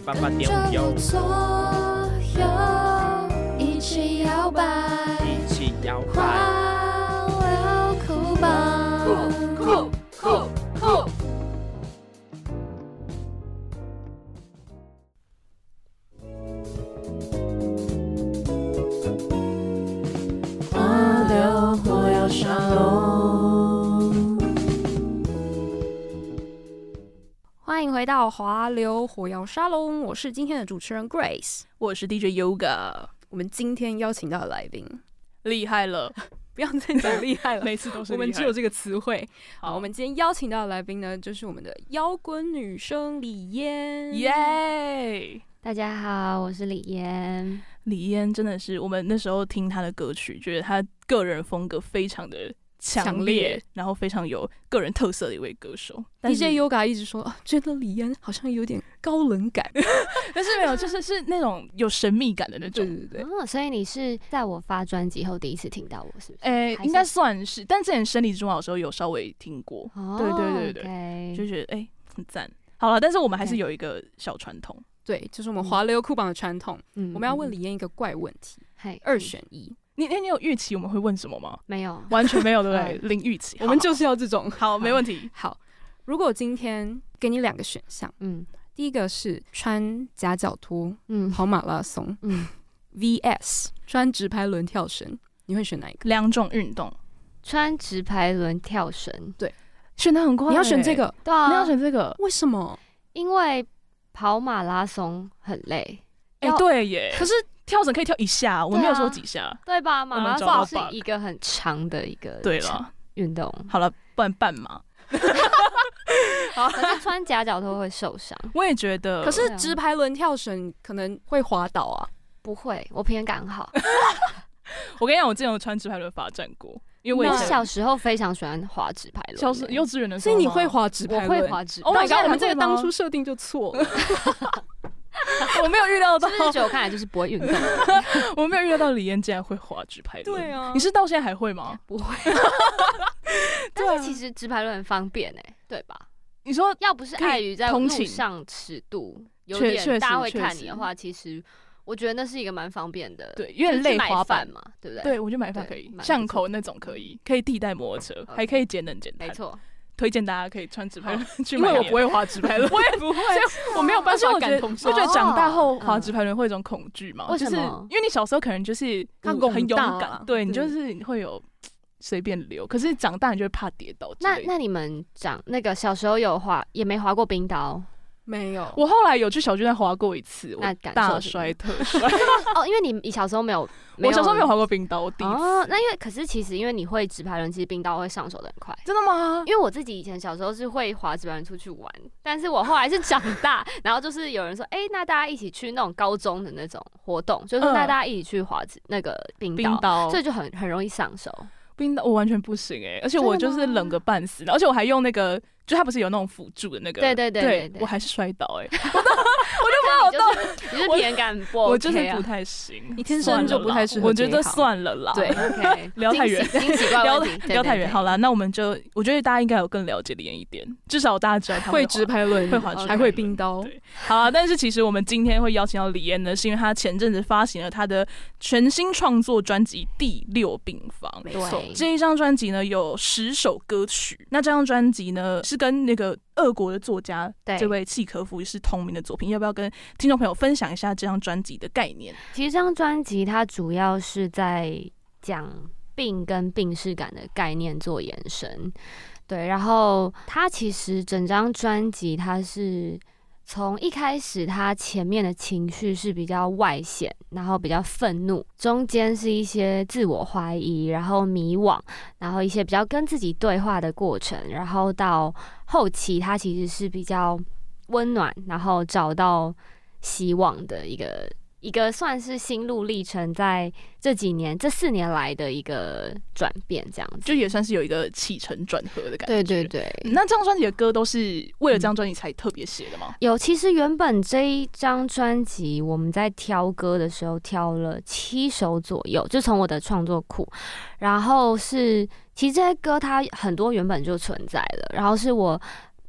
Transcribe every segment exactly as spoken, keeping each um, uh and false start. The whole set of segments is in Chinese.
八八点五哟， 一起摇摆， 一起摇摆， 花流酷棒， 酷酷酷酷。 花流火药沙龙。 欢迎回到华流火药沙龙，我是今天的主持人 Grace， 我是 D J Yoga。 我们今天邀请到的来宾厉害了， 不要再讲厉害了， 每次都是厉害， 我们只有这个词汇。好， 好， 我们今天邀请到的来宾呢，就是我们的摇滚女生李嫣。 耶！ 大家好，我是李嫣。 李嫣真的是我们那时候听她的歌曲，觉得她个人风格非常的强烈， 强烈然后非常有个人特色的一位歌手。 D J Yoga 一直说啊，觉得李嫣好像有点高冷感， 但是没有，就是是那种有神秘感的那种。 对对对。 哦，所以你是在我发专辑后第一次听到我，是不是？ 诶、 还是应该算是，但之前生理之王的时候有稍微听过， 哦， 对对对对 okay 就觉得诶、很赞。好了，但是我们还是有一个小传统， 对，就是我们华流酷榜的传统， 嗯我们要问李嫣一个怪问题， 嘿二选一， 你你你有预期我们会问什么吗？ 没有？ 完全没有，对不对？零预期， 我们就是要这种。 好，好没问题。 好，如果今天给你两个选项， 嗯第一个是穿夹脚拖嗯跑马拉松嗯， V S 穿直排轮跳绳，你会选哪一个？ 两种运动穿直排轮跳绳， 选得很快、欸， 你要选这，个， 对啊， 你要选这个， 为什么？ 因为跑马拉松很累， 哎、 要对耶。 可是跳绳可以跳一下，我们没有说几下。 对吧？马拉我们找到松 bug 是一个很长的一个对了， 运动， 好了，不然半马。 可是穿夹脚拖会受伤。 我也觉得， 可是对啊直排轮跳绳可能会滑倒啊。 不会，我平衡感很好。 我跟你讲，我之前有穿直排轮罚站过，因为我以前我小时候非常喜欢滑直排轮， 小时幼稚园的时所候吗， 以你会滑直我排轮？ 会滑直排 Oh 轮。 my ，Oh my god， god，我们这个你会吗当初设定就错了。 我没有预料到， 就是觉得我看来就是不会运动， 我没有预料到李嫣竟然会滑直排轮。 对啊你是到现在还会吗？ 不会。但是其实直排轮很方便哎、对吧？ 你说要不是可以碍于在路通勤上尺度有确确实点大家会确实看你的话，其实我觉得那是一个蛮方便的。 对，有点就是去买累滑板饭嘛，对不对？ 对，我觉得买饭可以， 对蛮不巷错口那种可以，可以替代摩托车， OK 还可以节能减碳。 没错。 推荐大家可以穿直排轮去因买面。 为我不会滑直排轮， 我也不会， 我没有办法而且我觉得， 感同身受。 我觉得长大后哦滑直排轮会有一种恐惧嘛，就是为什么因为你小时候可能就是它很勇拱大敢，对你对就是会有随便溜，可是长大你就会怕跌倒之类的。 那那你们长那个小时候有滑，也没滑过冰刀没有， 我后来有去小巨蛋滑过一次，我那感受大怎么摔特摔。 哦？因为你小时候没有， 我小时候没有滑过冰刀，我第一次。 哦。那因为可是其实因为你会直排轮，其实冰刀会上手的很快。 真的吗？ 因为我自己以前小时候是会滑直排轮出去玩，但是我后来是长大，然后就是有人说，哎、那大家一起去那种高中的那种活动，就是说嗯那大家一起去滑直那个冰刀， 冰刀所以就很很容易上手。 冰刀我完全不行哎、而且我就是冷个半死，而且我还用那个，就它不是有那种辅助的那个， 对对对对对我还是摔倒哎、 我就不知道，你是平衡感不 OK 啊？ 我就是不太行， 你天生就不太适合我觉得这一行算了啦， 对 OK， 聊太远惊喜惊喜怪聊问题，对聊太远，好了。 啦，那我们就我觉得大家应该有更了解李嫣一点，至少大家知道他会滑直排轮， 会滑直排轮还会冰刀。 对好啊，但是其实我们今天会邀请到李嫣呢，是因为她前阵子发行了她的全新创作专辑《第六病房》。 没对错， 这一张专辑呢有十首歌曲，那这张专辑呢是跟那个俄国的作家对这位契科夫是同名的作品，要不要跟听众朋友分享一下这张专辑的概念？ 其实这张专辑它主要是在讲病跟病视感的概念做延伸，对，然后它其实整张专辑它是从一开始它前面的情绪是比较外显，然后比较愤怒，中间是一些自我怀疑，然后迷惘，然后一些比较跟自己对话的过程，然后到后期它其实是比较温暖，然后找到希望的一个一个算是心路历程，在这几年这四年来的一个转变，这样子。 就也算是有一个起承转合的感觉。 对对对， 嗯那这张专辑的歌都是为了这张专辑才特别写的吗？ 有，其实原本这一张专辑我们在挑歌的时候挑了七首左右，就从我的创作库，然后是其实这些歌它很多原本就存在了，然后是我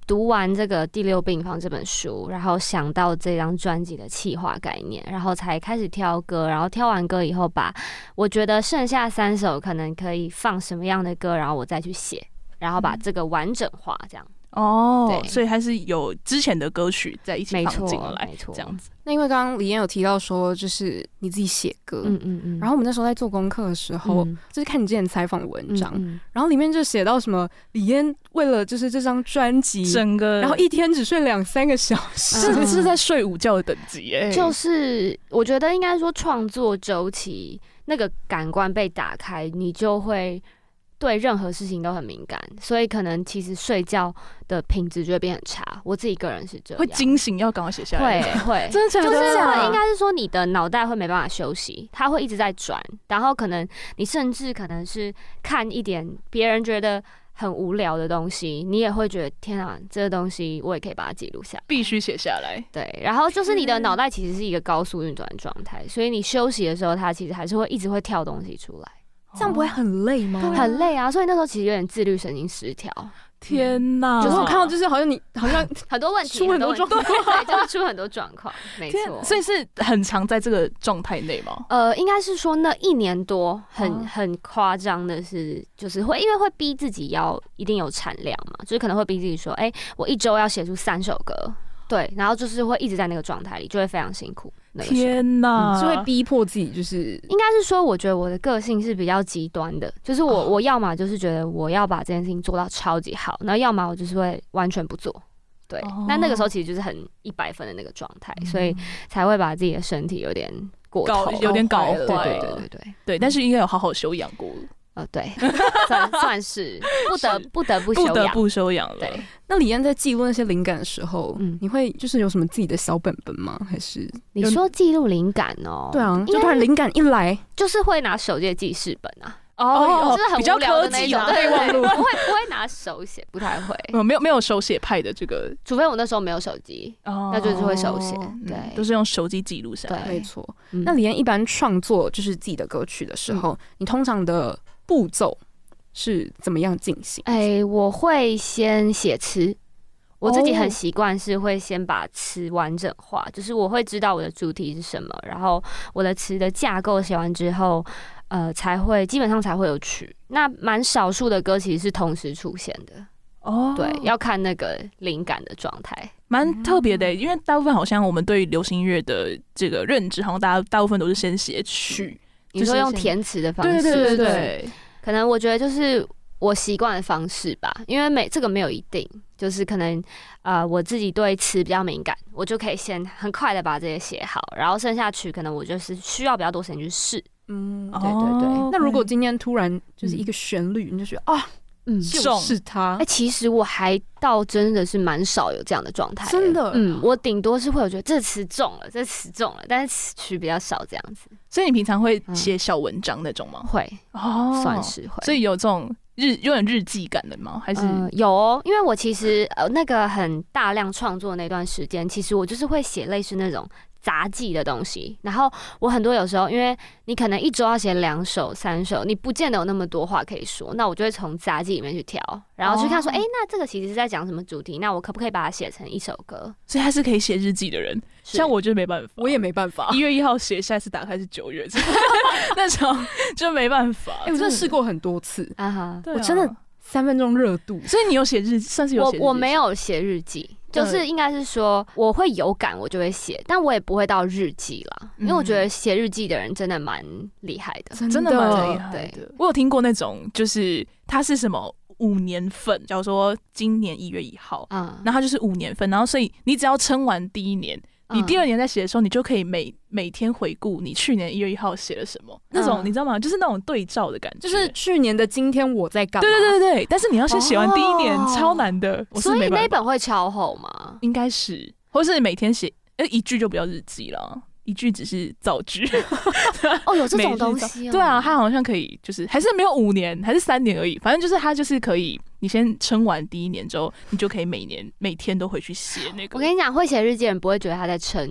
读完这个第六病房这本书，然后想到这张专辑的企划概念，然后才开始挑歌，然后挑完歌以后，把我觉得剩下三首可能可以放什么样的歌，然后我再去写，然后把这个完整化，这样。 哦，所以还是有之前的歌曲在一起放进来， 没错， 这样子。 那因为刚刚李嫣有提到说，就是你自己写歌，嗯嗯嗯，然后我们那时候在做功课的时候，嗯、就是看你之前采访的文章，嗯嗯、然后里面就写到什么李嫣为了就是这张专辑， 整个然后一天只睡两三个小时， 这、嗯、是在睡午觉的等级哎、欸。 就是我觉得应该说创作周期那个感官被打开，你就会对任何事情都很敏感，所以可能其实睡觉的品质就会变很差。我自己个人是这样， 会惊醒，要赶快写下来。 会会， 真的假的？ 就是会，应该是说你的脑袋会没办法休息，它会一直在转，然后可能你甚至可能是看一点别人觉得很无聊的东西，你也会觉得天啊，这个东西我也可以把它记录下来， 必须写下来。 对，然后就是你的脑袋其实是一个高速运转的状态，所以你休息的时候，它其实还是会一直会跳东西出来。 这样不会很累吗？ 很累啊，所以那时候其实有点自律神经失调。 天哪！ 就是我看到，就是好像你好像很多问题， 出很多状况， 对，就是出很多状况，没错。 所以是很常在这个状态内吗？ 呃，应该是说那一年多很，很很夸张的是，就是会因为会逼自己要一定有产量嘛，就是可能会逼自己说，哎、欸，我一周要写出三首歌。对，然后就是会一直在那个状态里，就会非常辛苦。那个、 天哪、 嗯，是会逼迫自己，就是应该是说，我觉得我的个性是比较极端的，就是我、哦、我要么就是觉得我要把这件事情做到超级好，然后要么我就是会完全不做。对，哦、那那个时候其实就是很一百分的那个状态，嗯、所以才会把自己的身体有点过头， 有点搞坏了。 对对对对对对，但是应该有好好休养过。 呃，对，算算是不得不得不休养， 不得不休养了。 对， 那李嫣在记录那些灵感的时候，嗯，你会就是有什么自己的小本本吗？还是你说记录灵感哦？ 对啊，就突然灵感一来， 就是会拿手机的记事本啊。 哦， 就是很无聊的那种， 备忘录， 不会不会拿手写，不太会。 嗯，没有没有手写派的这个， 除非我那时候没有手机，哦、那就是会手写。对、 嗯，都是用手机记录下来。 没错。嗯、那李嫣一般创作就是自己的歌曲的时候，嗯、你通常的步骤是怎么样进行？ 哎、欸，我会先写词。我自己很习惯是会先把词完整化，就是我会知道我的主题是什么，然后我的词的架构写完之后，呃，才会基本上才会有曲。那蛮少数的歌其实是同时出现的哦，对，要看那个灵感的状态， 蛮特别的、欸。因为大部分好像我们对流行音乐的这个认知，好像大家大部分都是先写曲， 你说用填词的方式， 对对对 对, 對， 可能我觉得就是我习惯的方式吧，因为每这个没有一定。就是可能，呃，我自己对词比较敏感，我就可以先很快的把这些写好，然后剩下曲可能我就是需要比较多时间去试。嗯，对对对。 那如果今天突然就是一个旋律，嗯、你就觉得啊，嗯，就是它。 哎、欸，其实我还倒真的是蛮少有这样的状态， 真的。 嗯，我顶多是会有觉得这词中了，这词中了，但是词曲比较少这样子。 所以你平常会写小文章那种吗？ 嗯、会哦，算是会。 所以有这种。日有点日记感的吗？还是、 呃、有哦，因为我其实呃那个很大量创作那段时间，其实我就是会写类似那种杂记的东西。然后我很多有时候，因为你可能一周要写两首、三首，你不见得有那么多话可以说，那我就会从杂记里面去挑，然后去看说，哎、哦欸，那这个其实是在讲什么主题？那我可不可以把它写成一首歌？ 所以他是可以写日记的人，像我就没办法， 我也没办法。 一月一号写，下一次打开是九月，那种就没办法。 哎、欸，我真的試過很多次啊哈， 對啊、 我真的。三分钟热度， 所以你有写日，算是有写日记。 我我没有写日记，就是应该是说我会有感我就会写，但我也不会到日记啦，因为我觉得写日记的人真的蛮厉害的， 真的蛮厉害的。我有听过那种，就是他是什么五年份，假如说今年一月一号，嗯，然后他就是五年份，然后所以你只要撑完第一年。你第二年在写的时候，你就可以每每天回顾你去年一月一号写了什么，那种、嗯、你知道吗？就是那种对照的感觉， 就是去年的今天我在干嘛？ 对对对对，但是你要先写完第一年，哦、超难的。我是所以那本会超厚吗？ 应该是，或是每天写，呃，一句就不要日记了。一句只是造句哦，有这种东西哦。 对啊，它好像可以，就是还是没有五年，还是三年而已。反正就是它就是可以，你先撑完第一年之后，你就可以每年每天都回去写那个。 我跟你讲，会写日记的人不会觉得他在撑，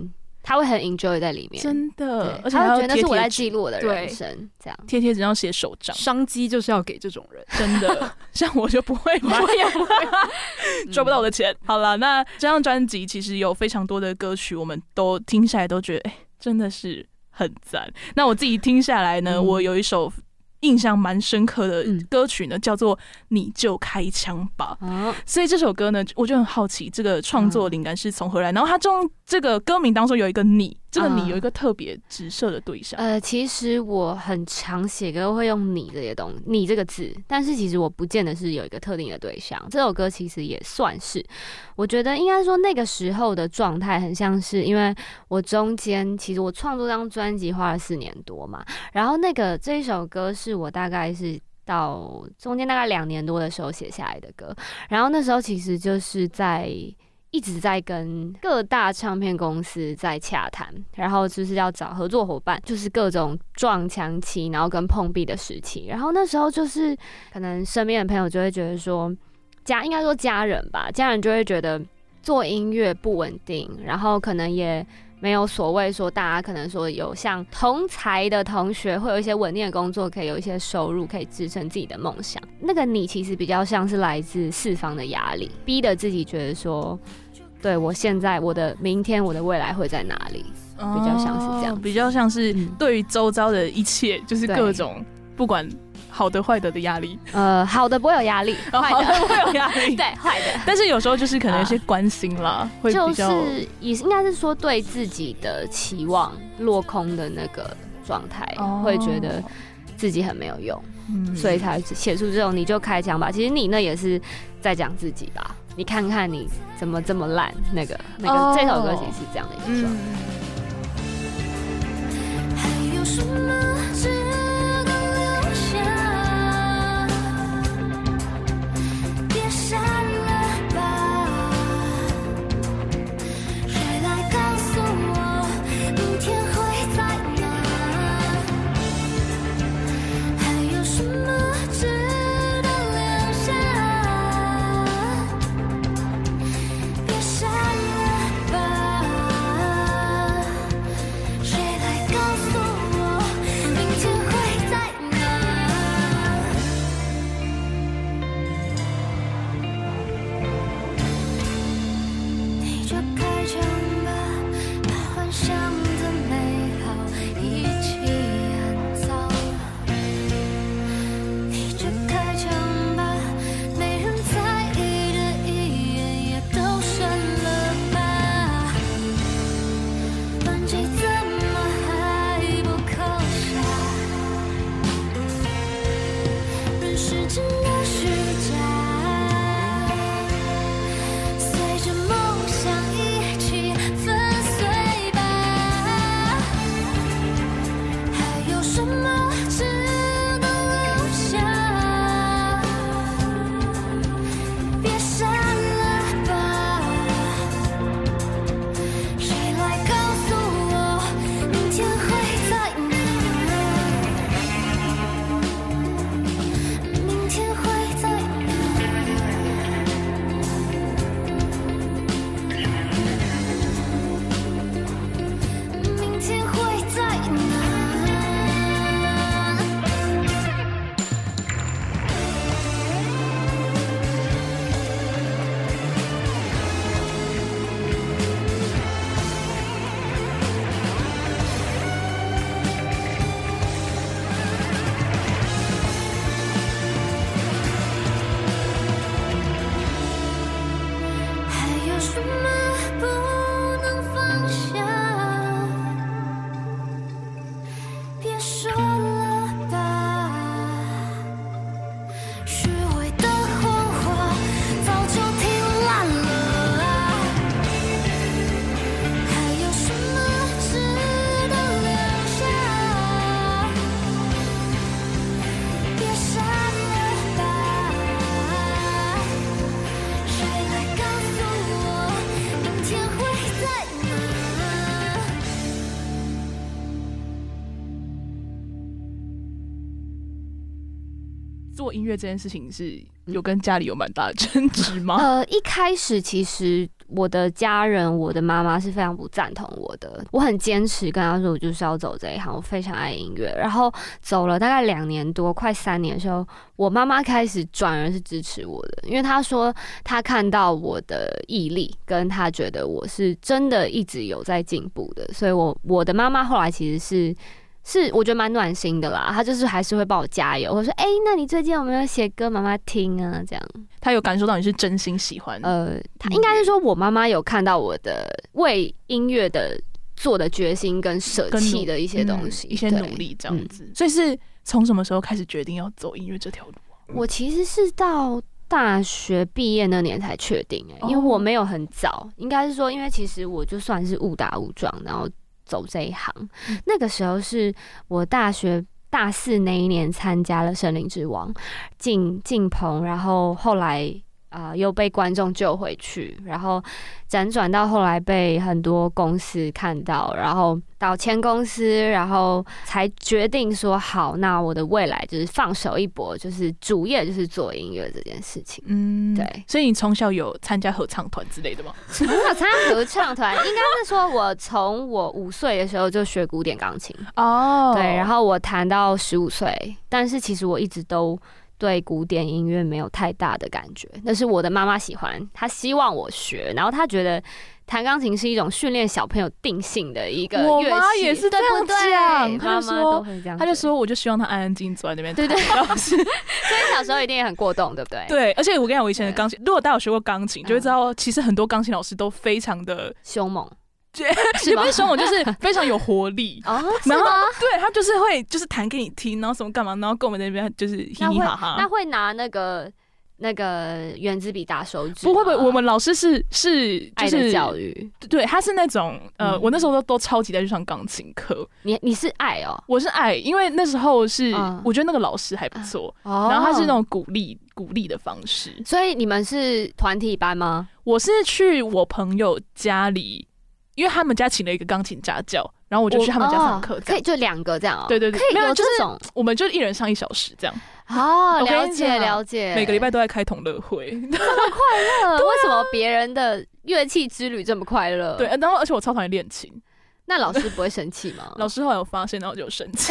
他会很 enjoy 在里面， 真的，而且他会觉得那是我在记录我的人生，这样贴贴纸要写手账， 商机就是要给这种人， 真的，像我就不会买，我也不会赚不到我的钱。好了，那这张专辑其实有非常多的歌曲，我们都听下来都觉得，哎、欸，真的是很赞。那我自己听下来呢，嗯、我有一首印象蛮深刻的歌曲呢，叫做《你就开枪吧》。哦、所以这首歌呢，我就很好奇，这个创作灵感是从何来？然后它中这个歌名当中有一个你，这个你有一个特别直射的对象。 呃，其实我很常写歌会用你这些东西，你这个字，但是其实我不见得是有一个特定的对象。这首歌其实也算是，我觉得应该说那个时候的状态很像是，因为我中间其实我创作这张专辑花了四年多嘛，然后那个这一首歌是我大概是到中间大概两年多的时候写下来的歌，然后那时候其实就是在一直在跟各大唱片公司在洽谈，然后就是要找合作伙伴，就是各种撞墙期，然后跟碰壁的时期。然后那时候就是可能身边的朋友就会觉得说，家应该说家人吧，家人就会觉得做音乐不稳定，然后可能也没有所谓说大家可能说有像同才的同学会有一些稳定的工作，可以有一些收入，可以支撑自己的梦想。那个你其实比较像是来自四方的压力，逼得自己觉得说，对我现在我的明天我的未来会在哪里，比较像是这样、哦， 比较像是对于周遭的一切，就是各种不管好的坏的的压力。 呃，好的不会有压力，坏的不会有压力， 对，坏的。 但是有时候就是可能有些关心啦，呃、会比较就是也应该是说对自己的期望落空的那个状态、哦，会觉得自己很没有用，嗯、所以才写出这种你就开枪吧。其实你那也是在讲自己吧。你看看你怎么这么烂，那个那个、oh. 这首歌其实是这样的一个状态。还有什么值得留下？别删了吧，谁来告诉我明天会在哪？还有什么值得留下？做音乐这件事情是有跟家里有蛮大的争执吗？ 呃，一开始其实我的家人，我的妈妈是非常不赞同我的。我很坚持跟她说，我就是要走这一行，我非常爱音乐。然后走了大概两年多，快三年的时候，我妈妈开始转而是支持我的，因为她说她看到我的毅力，跟她觉得我是真的一直有在进步的，所以我我的妈妈后来其实是。是我觉得蛮暖心的啦，他就是还是会帮我加油，或者说哎、欸，那你最近有没有写歌妈妈听啊？这样， 他有感受到你是真心喜欢。 呃，他应该是说我妈妈有看到我的为音乐的做的决心跟舍弃的一些东西、 嗯，一些努力这样子。嗯、所以是从什么时候开始决定要走音乐这条路、啊？ 我其实是到大学毕业那年才确定、欸，因为我没有很早，应该是说，因为其实我就算是误打误撞，然后。走这一行，嗯、那个时候是我大学大四那一年参加了《森林之王》，进进棚，然后后来啊、呃、又被观众救回去，然后辗转到后来被很多公司看到，然后到签公司，然后才决定说好，那我的未来就是放手一搏，就是主业就是做音乐这件事情。嗯，对。 所以你从小有参加合唱团之类的吗？ 从小参加合唱团，应该是说我从我五岁的时候就学古典钢琴哦，对，然后我弹到十五岁，但是其实我一直都。对古典音乐没有太大的感觉，那是我的妈妈喜欢，她希望我学，然后她觉得弹钢琴是一种训练小朋友定性的一个乐器。 我妈也是这样讲，她就说，她就说，我就希望她安安静静坐在那边弹。 对对，所以小时候一定也很过动，对不对？ 对，而且我跟你讲，我以前的钢琴，如果大家有学过钢琴，就会知道，其实很多钢琴老师都非常的凶猛。 也不是凶猛，就是非常有活力。 哦， 然后对他就是会就是弹给你听，然后什么干嘛，然后跟我们那边就是嘻嘻哈哈。 那会拿那个那个圆珠笔打手指？ 不会不会，我们老师是是就是爱的教育， 对，他是那种呃，嗯、我那时候都都超级在去上钢琴课。 你你是爱哦， 我是爱，因为那时候是、嗯、我觉得那个老师还不错，哦、然后他是那种鼓励鼓励的方式。 所以你们是团体班吗？ 我是去我朋友家里。因为他们家请了一个钢琴家教，然后我就去他们家上课， 可以就两个这样哦。 对对对， 没有这种， 我们就一人上一小时这样。 哦，了解了解。 每个礼拜都在开同乐会，这么快乐？为什么别人的乐器之旅这么快乐？ 对，然后而且我超讨厌练琴。 那老师不会生气吗？ 老师后来有发现，然后就有生气。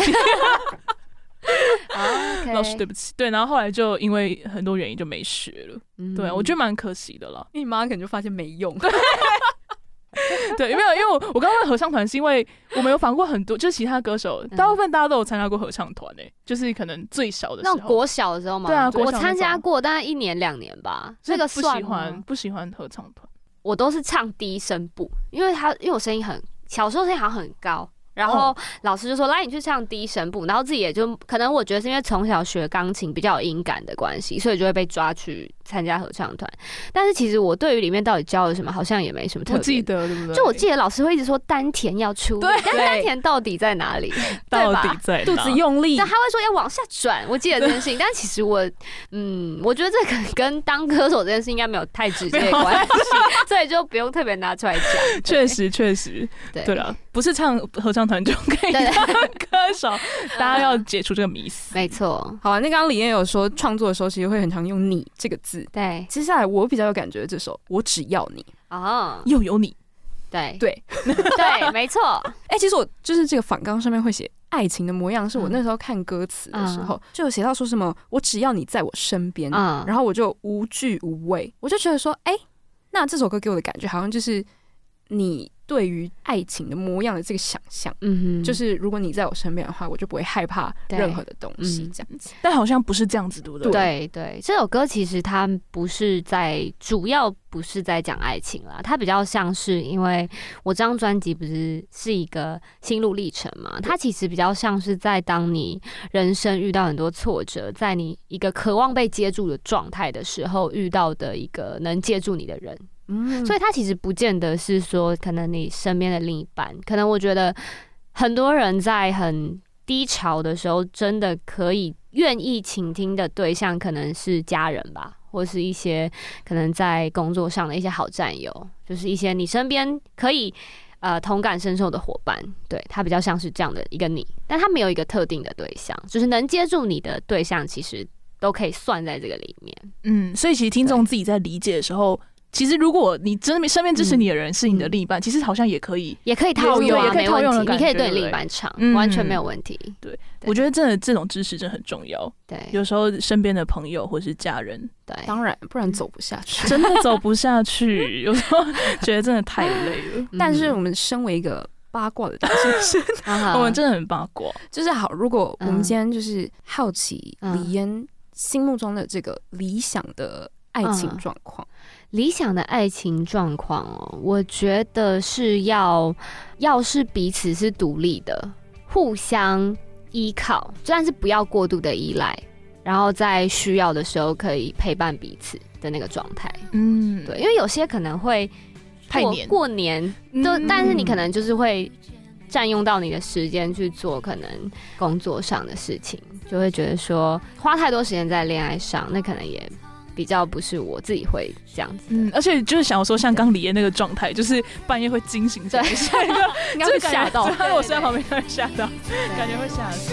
Okay. 老师对不起，对，然后后来就因为很多原因就没学了。嗯、对，我觉得蛮可惜的啦。 因为你妈可能就发现没用。 对，没有，因为我我刚刚问合唱团是因为我们有访过很多，就是其他歌手，大部分大家都有参加过合唱团诶、欸，就是可能最小的时候， 那种国小的时候嘛， 对啊， 我参加过，大概一年两年吧。这个不喜欢不喜欢合唱团， 我都是唱低声部，因为他因为我声音很小时候声音好像很高。然后老师就说：“来，你去唱低声部。”然后自己也就可能我觉得是因为从小学钢琴比较有音感的关系，所以就会被抓去参加合唱团。但是其实我对于里面到底教了什么，好像也没什么特别。 我记得对不对？ 就我记得老师会一直说丹田要出力，但丹田到底在哪里？ 到底在哪？ 肚子用力。 但他会说要往下转，我记得这件事情。但其实我嗯，我觉得这可能跟当歌手这件事应该没有太直接的关系，所以就不用特别拿出来讲。 确实确实，对对了，不是唱合唱团就可以。当歌手，大家要解除这个迷思。 没错， 好啊。那刚刚李燕有说，创作的时候其实会很常用“你”这个字。 对， 接下来我比较有感觉的这首《我只要你》 哦， 又有你。 对对对，没错。 哎、欸，其实我就是这个访纲上面会写爱情的模样，是我那时候看歌词的时候、嗯、就有写到说什么“我只要你在我身边”，嗯，然后我就无惧无畏，我就觉得说，哎、欸，那这首歌给我的感觉好像就是你。对于爱情的模样的这个想象，嗯哼，就是如果你在我身边的话，我就不会害怕任何的东西，这样子、 嗯。但好像不是这样子，对不对？ 对对，这首歌其实它不是在，主要不是在讲爱情啦，它比较像是，因为我这张专辑不是是一个心路历程嘛，它其实比较像是在当你人生遇到很多挫折，在你一个渴望被接住的状态的时候，遇到的一个能接住你的人。嗯，所以他其实不见得是说，可能你身边的另一半，可能我觉得很多人在很低潮的时候，真的可以愿意倾听的对象，可能是家人吧，或是一些可能在工作上的一些好战友，就是一些你身边可以呃同感深受的伙伴，对，他比较像是这样的一个你，但他没有一个特定的对象，就是能接住你的对象，其实都可以算在这个里面。 嗯，所以其实听众自己在理解的时候。 其实如果你真的身边支持你的人是你的另一半，嗯、其实好像也可以， 也可以套用啊，没问题，你可以对另一半唱， 嗯、 完全没有问题。 对，对我觉得真的这种支持真的很重要。 对， 有时候身边的朋友或是家人， 对， 当然，不然走不下去， 真的走不下去。有时候觉得真的太累了。 但是我们身为一个八卦的大学生， 我们真的很八卦。 就是好，如果我们今天就是好奇李嫣心目中的这个理想的爱情状况。 理想的爱情状况哦，我觉得是要要是彼此是独立的，互相依靠，但是不要过度的依赖，然后在需要的时候可以陪伴彼此的那个状态。嗯，对，因为有些可能会太黏过年，就、嗯、但是你可能就是会占用到你的时间去做可能工作上的事情，就会觉得说花太多时间在恋爱上，那可能也比较不是我自己会这样子。 嗯，而且就是想说像刚李嫣那个状态，就是半夜会惊醒起来，下一个应该会吓到， 他如果睡在旁边会吓到，感觉会吓死。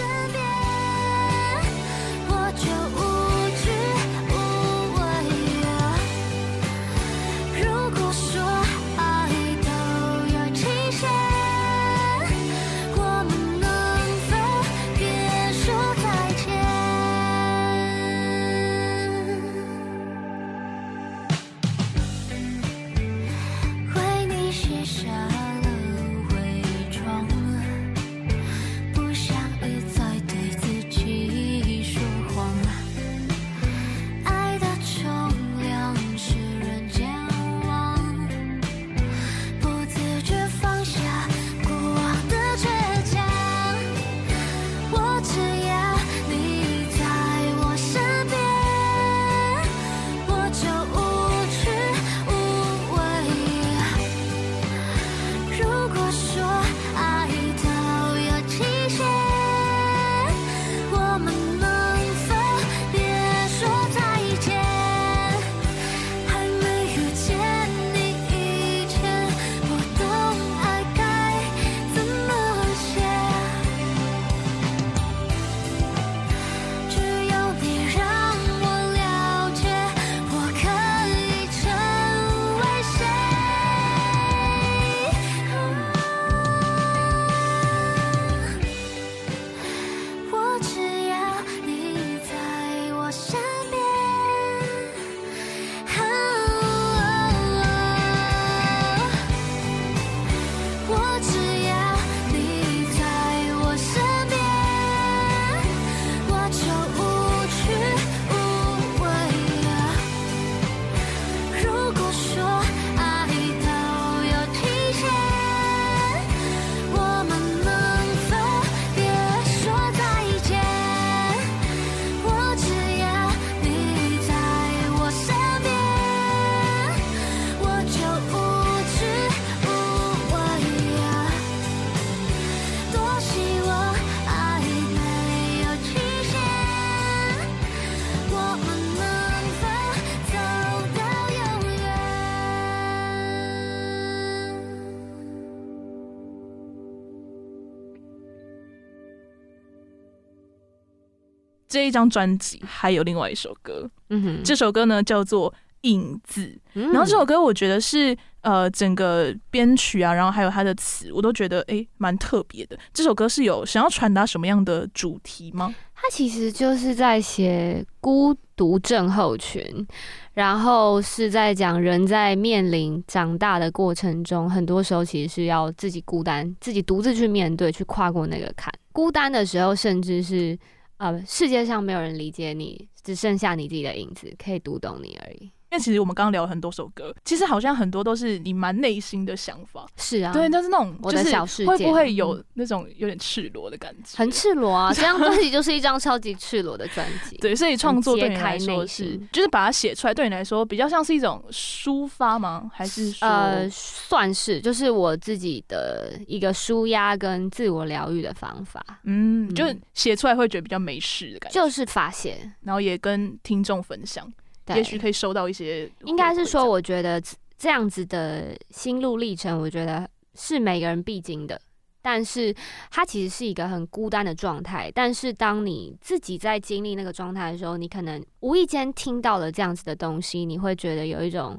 这一张专辑还有另外一首歌，嗯哼，这首歌呢叫做《影子》，嗯、然后这首歌我觉得是呃整个编曲啊，然后还有它的词，我都觉得哎蛮特别的。这首歌是有想要传达什么样的主题吗？ 它其实就是在写孤独症候群，然后是在讲人在面临长大的过程中，很多时候其实是要自己孤单，自己独自去面对，去跨过那个坎。孤单的时候，甚至是呃世界上没有人理解你，只剩下你自己的影子可以读懂你而已。 因为其实我们刚刚聊了很多首歌，其实好像很多都是你蛮内心的想法。 是啊， 对，但是那种我的小世界会不会有那种有点赤裸的感觉？ 很赤裸啊！这张专辑就是一张超级赤裸的专辑。 对，所以创作对你来说是，就是把它写出来，对你来说比较像是一种抒发吗？还是说呃，算是，就是我自己的一个抒压跟自我疗愈的方法。 嗯，就写出来会觉得比较没事的感觉， 就是发泄， 然后也跟听众分享。也许可以收到一些， 应该是说，我觉得这样子的心路历程，我觉得是每个人必经的。但是它其实是一个很孤单的状态。但是当你自己在经历那个状态的时候，你可能无意间听到了这样子的东西，你会觉得有一种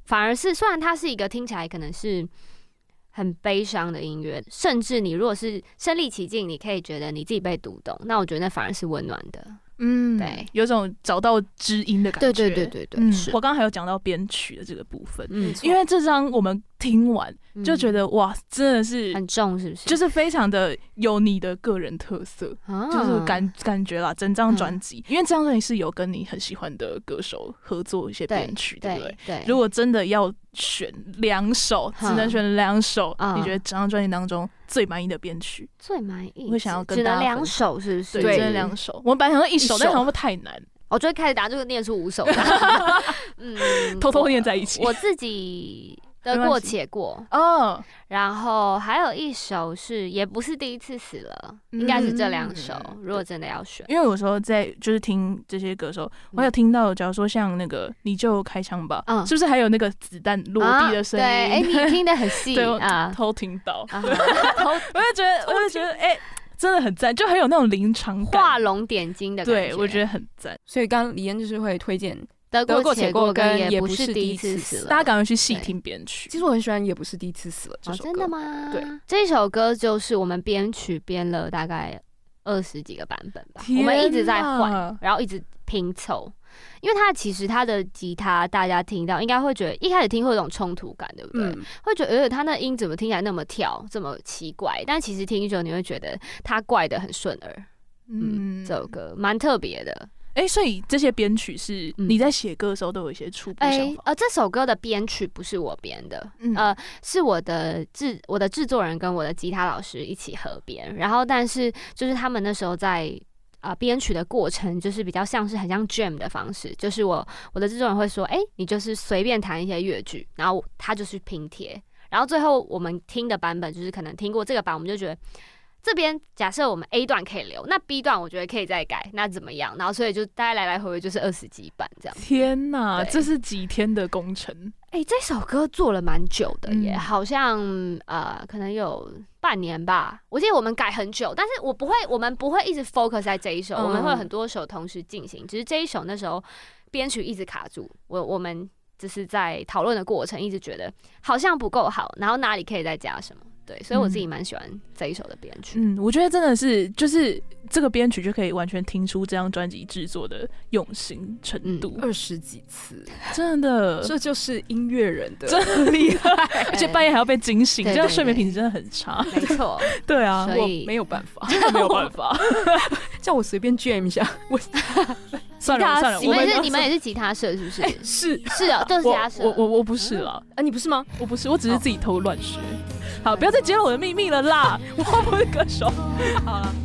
反而是虽然它是一个听起来可能是很悲伤的音乐，甚至你如果是身临其境，你可以觉得你自己被读懂，那我觉得那反而是温暖的。 嗯，对，有种找到知音的感觉。 对对对对对， 嗯， 是我刚刚还有讲到编曲的这个部分， 嗯， 因为这张我们听完就觉得、嗯、哇，真的是很重，是不是？ 就是非常的有你的个人特色，啊、就是感感觉啦，整张专辑、嗯，因为这张专辑是有跟你很喜欢的歌手合作一些编曲， 对, 对不对？ 对。 如果真的要选两首，只能选两首、嗯，你觉得整张专辑当中最满意的编曲？ 最满意， 会想要跟只能两首，是不是？ 对，只能两首。我们本来想说一首，但好像太难。 我就会开始打这个念出五首， 嗯，偷偷念在一起。 我, 我自己得过且过哦， 然后还有一首是也不是第一次死了，嗯、应该是这两首、嗯。如果真的要选， 因为有时候在就是听这些歌手，我还有听到，假如说像那个你就开枪吧，嗯，是不是还有那个子弹落地的声音？ 啊、对，哎、欸，你听得很细对啊， 偷听到，啊、偷，我就觉得，我就觉得，哎、欸。真的很赞，就很有那种临场感， 画龙点睛的感觉。 对，我觉得很赞。 所以刚刚李嫣就是会推荐得过且过跟也不是第一次死了， 大家赶快去细听编曲。 其实我很喜欢也不是第一次死了这首歌。 哦、真的吗？ 对， 这首歌就是我们编曲编了大概二十几个版本吧，我们一直在换，然后一直拼凑。因为它其实它的吉他，大家听到应该会觉得一开始听会有种冲突感，对不对？嗯、会觉得呃，它那音怎么听起来那么跳，这么奇怪？但其实听久你会觉得它怪得很顺耳。嗯，嗯这首歌蛮特别的。 哎、欸，所以这些编曲是你在写歌的时候都有一些初步想法。欸、 呃，这首歌的编曲不是我编的，嗯、呃，是我的制我的制作人跟我的吉他老师一起合编。然后，但是就是他们那时候在。啊，编曲的过程就是比较像是很像 jam 的方式，就是我我的制作人会说，哎、欸，你就是随便弹一些乐句，然后他就是拼贴，然后最后我们听的版本就是可能听过这个版，我们就觉得这边假设我们 A 段可以留，那 B 段我觉得可以再改，那怎么样？然后所以就大概来来回回就是二十几版这样。 天哪，这是几天的工程？ 哎、欸，这首歌做了蛮久的耶，嗯、好像呃可能有半年吧。我记得我们改很久，但是我不会，我们不会一直 focus 在这一首，嗯、我们会有很多首同时进行。只是这一首那时候编曲一直卡住，我我们只是在讨论的过程，一直觉得好像不够好，然后哪里可以再加什么。对，所以我自己蛮喜欢这一首的编曲。 嗯，我觉得真的是，就是这个编曲就可以完全听出这张专辑制作的用心程度。 二、嗯、十几次， 真的， 这就是音乐人的真厉害，而且半夜还要被惊醒，这样睡眠品质真的很差。 没错， 对啊， 我没有办法， 真的没有办法。 叫我随便 jam 一下，我算了算了， 你们是你们也是吉他社是不是？ 欸、是是啊，都是吉他社。 我我我不是啦， 啊，你不是吗？ 我不是，我只是自己偷乱学。好，不要再揭露我的秘密了啦！我不是歌手。好了。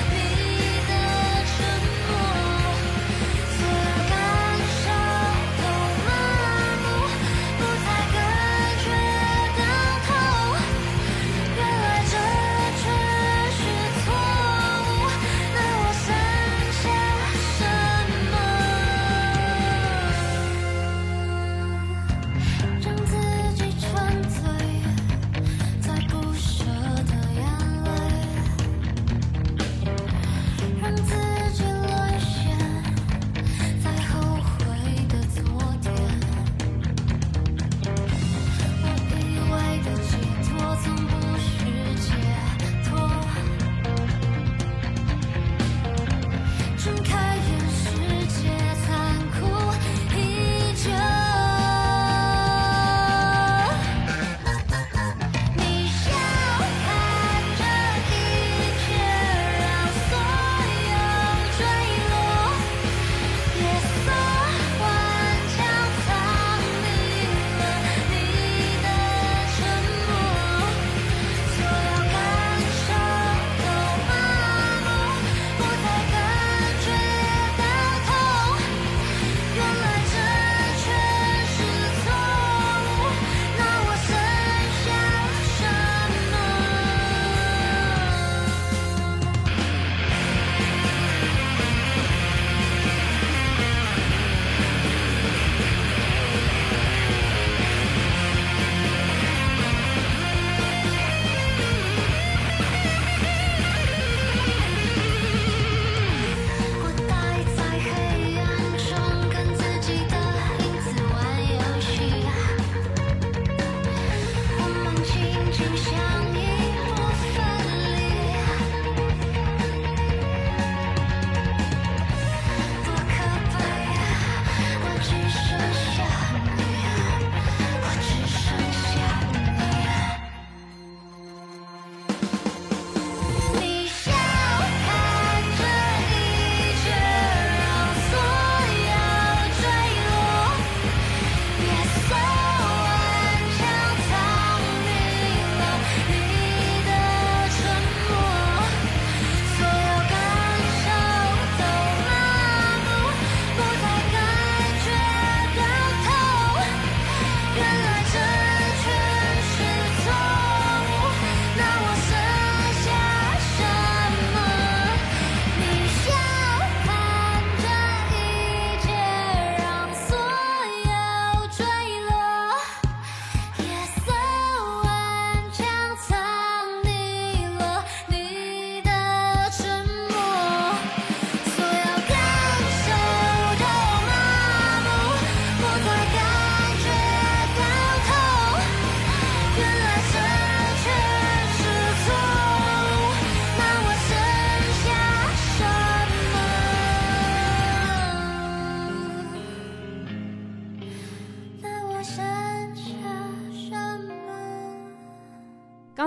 所有感受都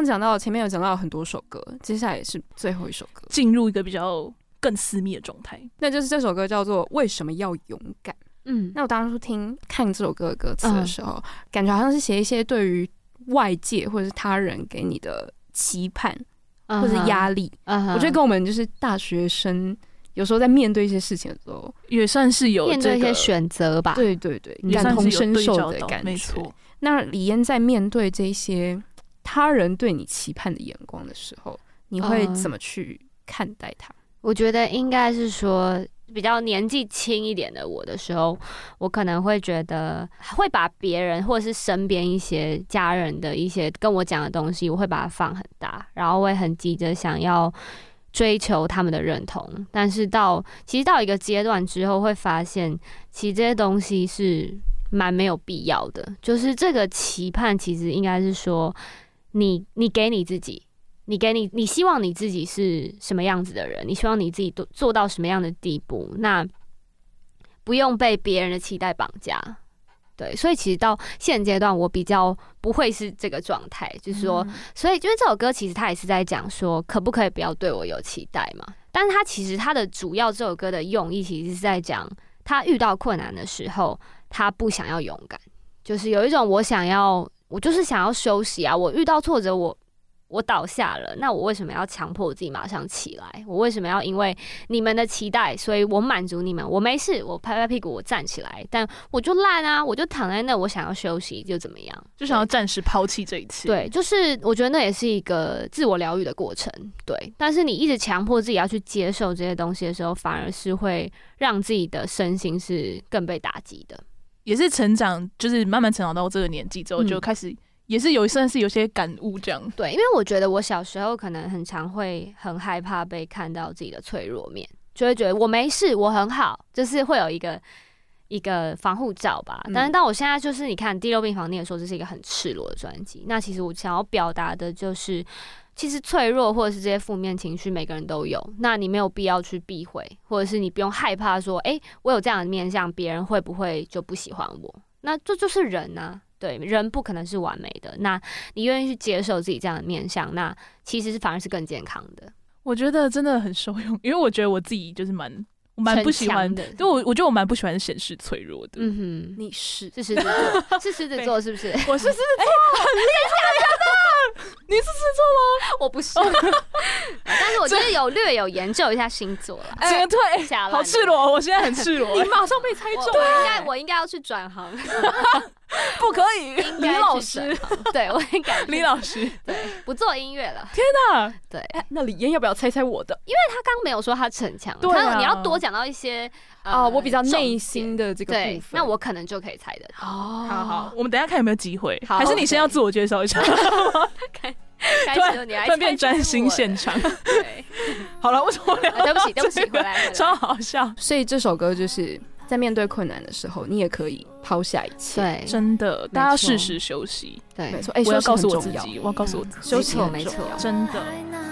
刚讲到前面有讲到很多首歌，接下来是最后一首歌， 进入一个比较更私密的状态， 那就是这首歌叫做《为什么要勇敢》。嗯，那我当初听看这首歌的歌词的时候，嗯、感觉好像是写一些对于外界或者是他人给你的期盼、uh-huh, 或者是压力。Uh-huh. 我觉得跟我们就是大学生有时候在面对一些事情的时候， 也算是有、这个、 面对一些选择吧。 对对对，感同身受的感觉。 没错。 那李嫣在面对这些他人对你期盼的眼光的时候，你会怎么去看待它？ 我觉得应该是说，比较年纪轻一点的我的时候，我可能会觉得会把别人或者是身边一些家人的一些跟我讲的东西，我会把它放很大，然后会很急着想要追求他们的认同。但是到其实到一个阶段之后，会发现其实这些东西是蛮没有必要的。就是这个期盼，其实应该是说，你你给你自己。你给你，你希望你自己是什么样子的人？你希望你自己做到什么样的地步？那不用被别人的期待绑架。对，所以其实到现阶段，我比较不会是这个状态，就是说，嗯、所以因为这首歌其实它也是在讲说，可不可以不要对我有期待嘛？但是它其实它的主要这首歌的用意，其实是在讲他遇到困难的时候，他不想要勇敢，就是有一种我想要，我就是想要休息啊，我遇到挫折，我。我倒下了，那我为什么要强迫我自己马上起来？我为什么要因为你们的期待，所以我满足你们？我没事，我拍拍屁股，我站起来，但我就烂啊，我就躺在那，我想要休息就怎么样？ 就想要暂时抛弃这一切。 对，就是我觉得那也是一个自我疗愈的过程。对，但是你一直强迫自己要去接受这些东西的时候，反而是会让自己的身心是更被打击的。 也是成长，就是慢慢成长到这个年纪之后，就开始、嗯。也是有算是有些感悟这样。 对，因为我觉得我小时候可能很常会很害怕被看到自己的脆弱面，就会觉得我没事，我很好，就是会有一个一个防护罩吧。但是当我现在就是你看第六病房，你也说这是一个很赤裸的专辑，那其实我想要表达的就是，其实脆弱或者是这些负面情绪，每个人都有。那你没有必要去避讳，或者是你不用害怕说，哎、欸，我有这样的面向，别人会不会就不喜欢我？那这就是人啊。对，人不可能是完美的。那你愿意去接受自己这样的面向，那其实是反而是更健康的。 我觉得真的很受用，因为我觉得我自己就是蛮，我蛮不喜欢的。对，我我觉得我蛮不喜欢显示脆弱的。 嗯哼， 你是是狮子座，是狮子座是不是？ 我是狮子座，欸、很厉害的。你是狮子座吗？ 我不是，但是我就是有略有研究一下星座了。 整个退，好赤裸，我现在很赤裸。 你马上被猜中， 我应该我应该要去转行。 不可以，李老师， 对我应该李老师， 对，不做音乐了。 天哪， 对， 欸、那李嫣要不要猜猜我的？ 因为他刚没有说他逞强， 对啊， 他你要多讲到一些啊、呃，我比较内心的这个部分， 那我可能就可以猜得到。 哦， 好好，我们等一下看有没有机会，还是你先要自我介绍一下？ 开开始你来突然变专心现场。 对， 好了，为什么聊、 啊？对不起，对不起，回来，回来超好笑。 所以这首歌就是在面对困难的时候，你也可以抛下一切。 对， 真的，大家要适时休息。 对， 没错。哎、欸， 我要告诉我自己，我要告诉我自己， 休息没错， 真的。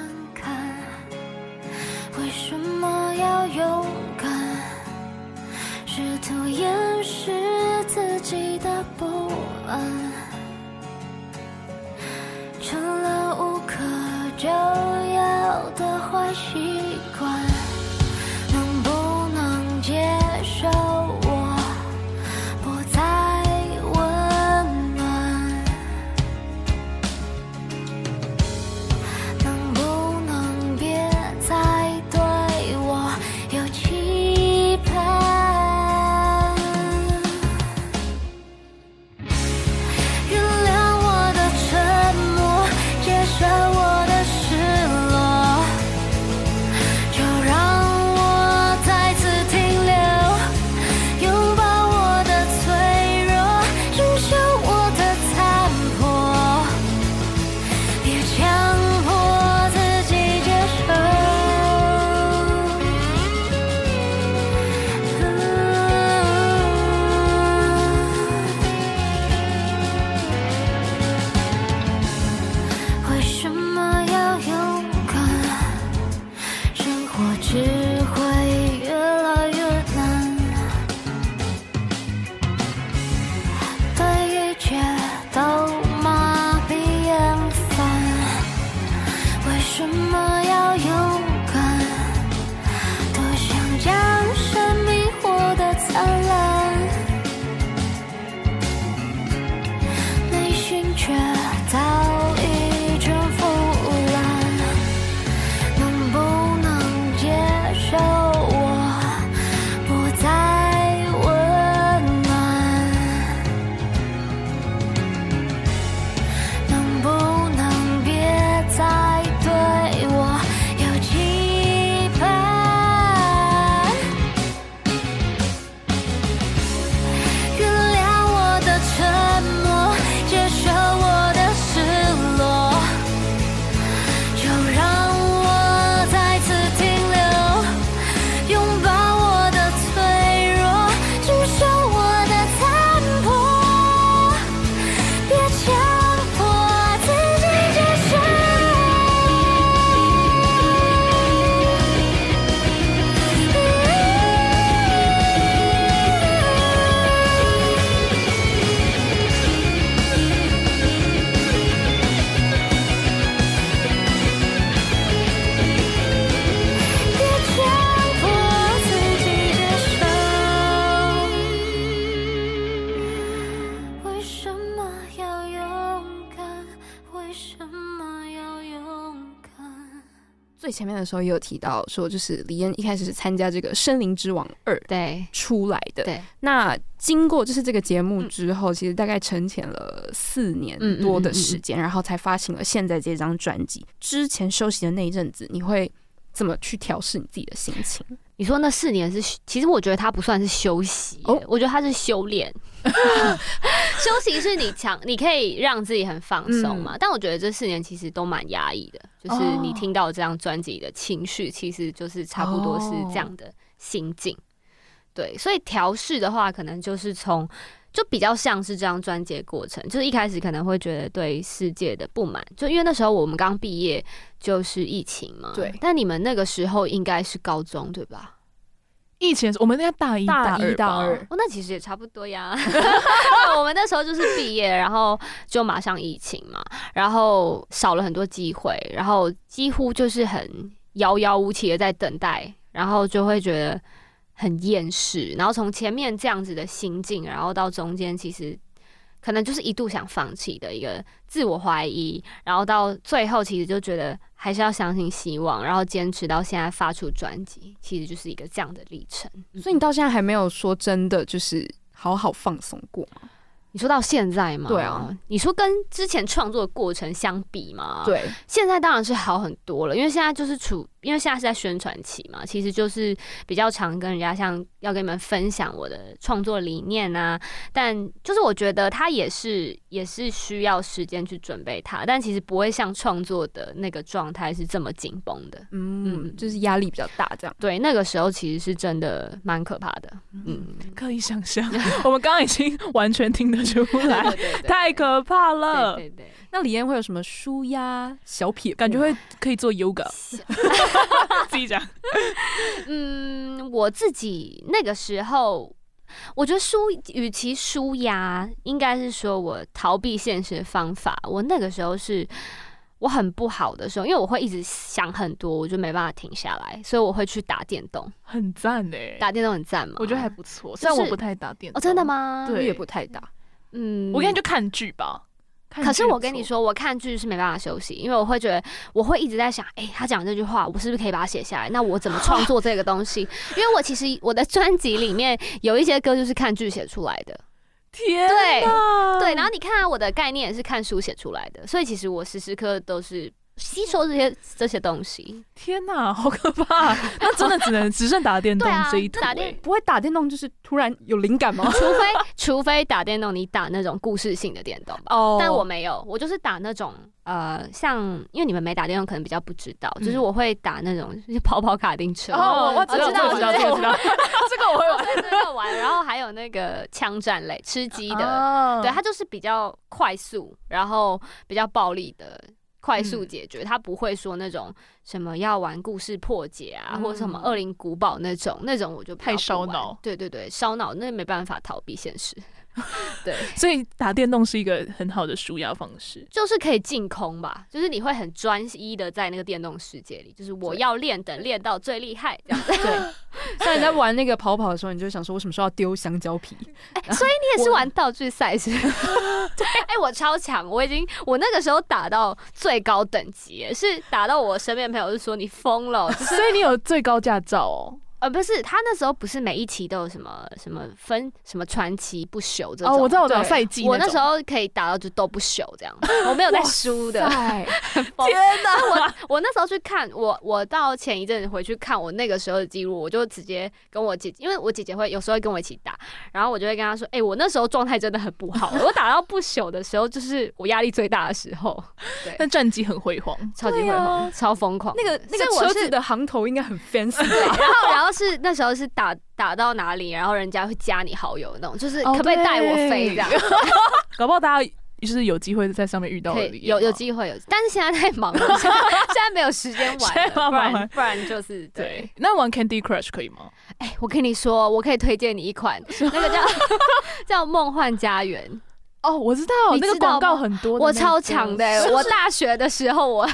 为什么要勇敢？试图掩饰自己的不安，成了无可救药的坏习惯。能不能接受我不再温暖？能不能别再对我有期盼？原谅我的沉默，接受我的失落，就让我再次停留，拥抱我的脆弱，忍受我的残破，别强迫自己接受。为什么要勇敢？生活只会越来越难，对一切都麻痹厌烦。 最前面的时候也有提到说，就是李嫣一开始是参加这个《森林之王二》 对出来的。 对， 那经过就是这个节目之后，嗯、其实大概沉潜了四年多的时间，嗯嗯嗯嗯然后才发行了现在这张专辑。之前休息的那一阵子，你会怎么去调试你自己的心情？ 你说那四年是，其实我觉得它不算是休息、哦，我觉得它是修炼。休息是你强，你可以让自己很放松嘛、嗯。但我觉得这四年其实都蛮压抑的，就是你听到这张专辑的情绪，其实就是差不多是这样的心境。哦、对，所以调试的话，可能就是从。就比较像是这张专辑的过程，就是一开始可能会觉得对世界的不满，就因为那时候我们刚毕业就是疫情嘛， 对。 但你们那个时候应该是高中对吧？ 疫情我们那大一、 大一、 大二， 哦，那其实也差不多呀。我们那时候就是毕业，然后就马上疫情嘛，然后少了很多机会，然后几乎就是很遥遥无期的在等待，然后就会觉得。很厌世，然后从前面这样子的心境，然后到中间其实可能就是一度想放弃的一个自我怀疑，然后到最后其实就觉得还是要相信希望，然后坚持到现在发出专辑，其实就是一个这样的历程。 所以你到现在还没有说真的就是好好放松过吗？ 你说到现在吗？ 对啊， 你说跟之前创作的过程相比吗？ 对， 现在当然是好很多了，因为现在就是处，因为现在是在宣传期嘛，其实就是比较常跟人家像要跟你们分享我的创作理念啊，但就是我觉得它也是也是需要时间去准备它，但其实不会像创作的那个状态是这么紧绷的， 嗯，嗯就是压力比较大这样。 对，那个时候其实是真的蛮可怕的，嗯， 可以想象，我们刚刚已经完全听得出来， 对对对对太可怕了。 对对对， 那李嫣会有什么抒压小撇步？ 感觉会可以做 yoga， 自己讲。 嗯，我自己那个时候，我觉得舒，与其舒压，应该是说我逃避现实的方法。我那个时候是我很不好的时候，因为我会一直想很多，我就没办法停下来，所以我会去打电动。 很赞哎， 打电动很赞吗？ 我觉得还不错，虽然我不太打电动。 哦，真的吗？ 对，也不太打。 嗯， 我跟你就看剧吧。 可是我跟你说，我看剧是没办法休息，因为我会觉得我会一直在想，哎、欸，他讲这句话，我是不是可以把它写下来？那我怎么创作这个东西？因为我其实我的专辑里面有一些歌就是看剧写出来的。 天， 对对，然后你看啊，我的概念也是看书写出来的，所以其实我时时刻刻都是吸收这些这些东西。 天哪，好可怕！那真的只能只剩打电动这一途、欸。 打电不会打电动就是突然有灵感吗？ 除非除非打电动，你打那种故事性的电动吧。哦，但我没有，我就是打那种呃，像因为你们没打电动，可能比较不知道，嗯、就是我会打那种就是跑跑卡丁车。 哦，我知道，我知道，我知道，这个知道，这个我会玩， 这个玩。然后还有那个枪战类吃鸡的，哦、对，它就是比较快速，然后比较暴力的。快速解决，他不会说那种什么要玩故事破解啊，嗯、或者什么恶灵古堡那种，那种我就太烧脑。 对对对，烧脑那没办法逃避现实。对， 所以打电动是一个很好的抒压方式， 就是可以净空吧，就是你会很专一的在那个电动世界里，就是我要练等练到最厉害这样子。 对，像你在玩那个跑跑的时候，你就想说我什么时候要丢香蕉皮？ 欸、所以你也是玩道具赛是？对，哎、欸，我超强，我已经我那个时候打到最高等级，是打到我身边的朋友就说你疯了，就是、 所以你有最高驾照哦。 呃，不是，他那时候不是每一期都有什么什么分什么传奇不朽这种。 哦，我知道，我知道赛季。 我那时候可以打到就都不朽这样，我没有在输的。 天哪！ 我我那时候去看，我我到前一阵子回去看我那个时候的记录，我就直接跟我姐姐，因为我姐姐会有时候会跟我一起打，然后我就会跟她说，哎、欸，我那时候状态真的很不好，我打到不朽的时候，就是我压力最大的时候。对， 但战绩很辉煌， 超级辉煌，啊、超疯狂。 那个那个车子的行头应该很 fancy。 对，然后然后。是那时候是打打到哪里，然后人家会加你好友那种，就是可不可以带我飞这样？哦、 搞不好大家就是有机会在上面遇到的， 有有机会有，但是现在太忙了，现在没有时间玩了，不然不然就是对。 对，那玩 Candy Crush 可以吗？ 哎、欸，我跟你说，我可以推荐你一款，那个叫叫梦幻家园。 哦，我知道，那个广告很多， 我超强的、欸。我大学的时候我，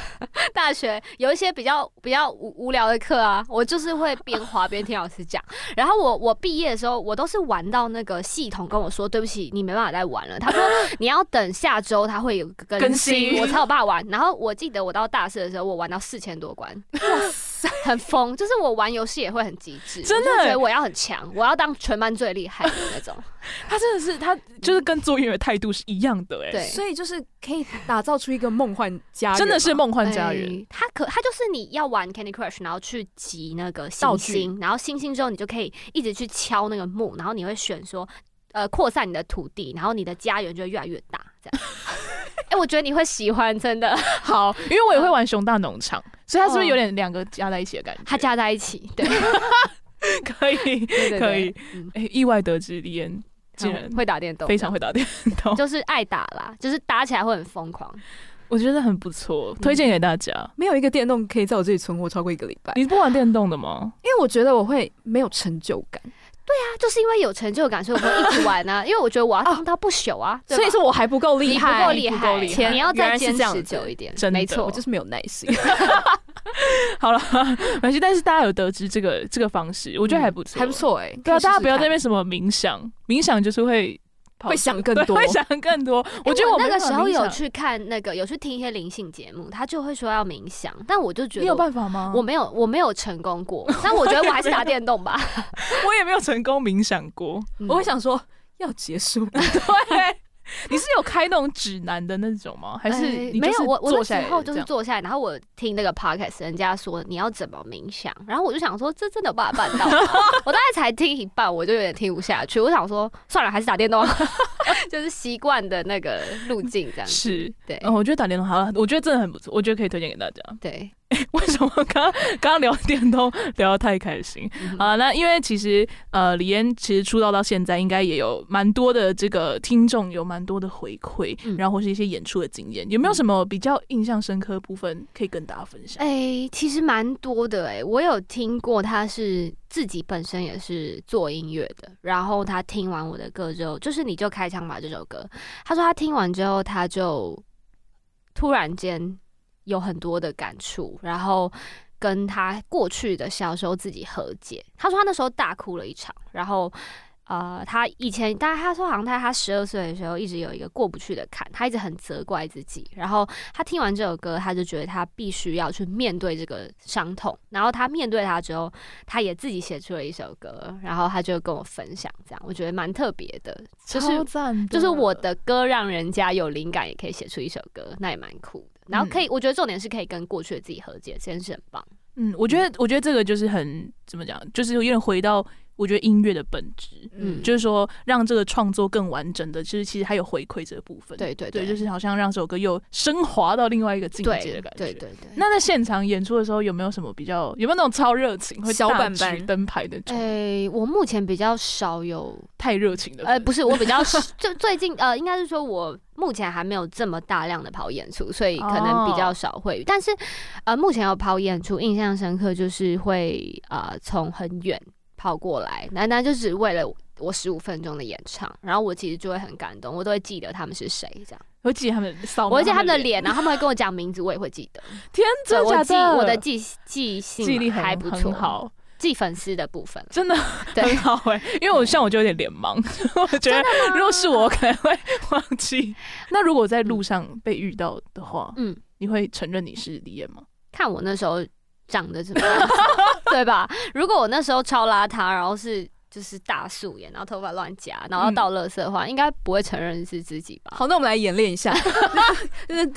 大学有一些比较比较无无聊的课啊，我就是会边滑边听老师讲。然后我我毕业的时候，我都是玩到那个系统跟我说，对不起，你没办法再玩了。他说你要等下周他会有个更新，我才有办法玩。然后我记得我到大四的时候，我玩到四千多关，哇塞，很疯。就是我玩游戏也会很极致，真的，我就觉得我要很强，我要当全班最厉害的那种。 他真的是，他就是跟做音乐的态度是一样的哎、欸， 对，所以就是可以打造出一个梦幻家园， 真的是梦幻家园。 欸、他可他就是你要玩 Candy Crush， 然后去集那个星星，然后星星之后你就可以一直去敲那个木，然后你会选说呃扩散你的土地，然后你的家园就会越来越大，这样。哎、欸，我觉得你会喜欢，真的好，因为我也会玩熊大农场，所以它是不是有点两个加在一起的感觉？ 它加在一起，对， 可以，对对对可以。哎、欸，意外得知李妍竟然会打电动， 非常会打电动， 就是爱打啦，就是打起来会很疯狂。 我觉得很不错，推荐给大家、嗯。 没有一个电动可以在我这里存活超过一个礼拜。 你不玩电动的吗？ 因为我觉得我会没有成就感。 对啊，就是因为有成就感，所以我会一直玩啊。因为我觉得我要当到不朽啊， 所以说我还不够厉害， 你不够厉害，你要再坚持久一点。没错， 我就是没有耐心。 好了，没关系。但是大家有得知这个这个方式，我觉得还不错、嗯， 还不错哎、欸。 对啊，大家不要在那边什么冥想，冥想就是会。 会想更多， 会想更多。我觉得我那个时候有去看那个，有去听一些灵性节目，他就会说要冥想，但我就觉得你有办法吗？ 我没有，我没有成功过。但我觉得我还是打电动吧。 我也没有成功冥想过。 嗯、我会想说要结束， 对。你是有开那种指南的那种吗？还是你没有？我我那时候就是坐下来，然后我听那个 podcast， 人家说你要怎么冥想，然后我就想说这真的有办法办到吗？我大概才听一半，我就有点听不下去。我想说算了，还是打电动，就是习惯的那个路径这样子。 是， 对、 嗯，我觉得打电动好了，我觉得真的很不错，我觉得可以推荐给大家。 对。 欸、为什么刚刚刚刚聊电动聊得太开心、嗯、啊？那因为其实呃，李妍其实出道到现在，应该也有蛮多的这个听众，有蛮多的回馈、嗯，然后或是一些演出的经验，有没有什么比较印象深刻的部分可以跟大家分享？ 哎、欸，其实蛮多的哎、欸，我有听过他是自己本身也是做音乐的，然后他听完我的歌之后，就是你就开枪吧这首歌，他说他听完之后，他就突然间。有很多的感触，然后跟他过去的小时候自己和解。他说他那时候大哭了一场，然后呃，他以前，大概他说好像在他十二岁的时候，一直有一个过不去的坎，他一直很责怪自己。然后他听完这首歌，他就觉得他必须要去面对这个伤痛。然后他面对他之后，他也自己写出了一首歌，然后他就跟我分享，这样我觉得蛮特别的，就是超赞的， 就是我的歌让人家有灵感，也可以写出一首歌，那也蛮酷的。然后可以、嗯，我觉得重点是可以跟过去的自己和解，这件事很棒。 嗯，我觉得，我觉得这个就是很怎么讲，就是有点回到我觉得音乐的本质，嗯，就是说让这个创作更完整的，就是其实还有回馈这个部分。 对对 对, 对，就是好像让这首歌又升华到另外一个境界的感觉。 对对 对, 对。 那在现场演出的时候，有没有什么比较，有没有那种超热情，会大举灯牌的？ 哎、欸，我目前比较少有太热情的。 呃，不是，我比较就最近呃，应该是说我。目前还没有这么大量的跑演出，所以可能比较少会。Oh. 但是，呃，目前有跑演出，印象深刻就是会呃从很远跑过来，单单就只为了我十五分钟的演唱，然后我其实就会很感动，我都会记得他们是谁，这样。 我会记得他们，我会记得他们的脸，然后他们会跟我讲名字，我也会记得。 天，真的假的？ 我的记记性记忆力还不错， 好。 记粉丝的部分真的很好哎、欸，因为我像我就有点脸盲，我觉得如果是我可能会忘记。那如果在路上被遇到的话，嗯，你会承认你是李妍吗？ 看我那时候长得怎么样，对吧？如果我那时候超邋遢，然后是就是大素颜，然后头发乱夹，然后倒垃圾的话，嗯、应该不会承认是自己吧？ 好，那我们来演练一下。哎，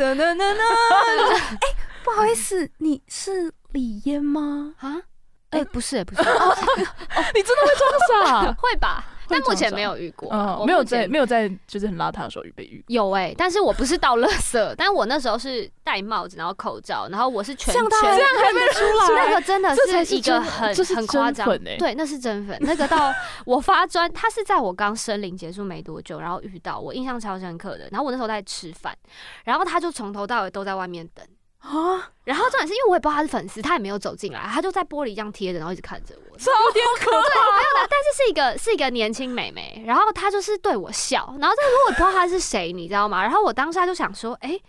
不好意思，你是李妍吗？ 啊？哎、欸，不是、欸，不是， 哦，你真的会装傻？ 会吧？但目前没有遇过， 嗯、没有在没有在就是很邋遢的时候被遇过。 有哎、欸，但是我不是倒垃圾，但我那时候是戴帽子，然后口罩，然后我是全全这样还没出来， 那个真的是一个很很夸张，对，那是真粉。那个到我发专，他是在我刚生龄结束没多久，然后遇到我，印象超深刻的。然后我那时候在吃饭，然后他就从头到尾都在外面等。啊！然后重点是因为我也不知道他是粉丝，他也没有走进来，他就在玻璃这样贴着，然后一直看着我， 超点可怕。 对，没有的，但是是一个是一个年轻妹妹，然后她就是对我笑，然后但是我也不知道她是谁，你知道吗？然后我当下就想说，哎、欸，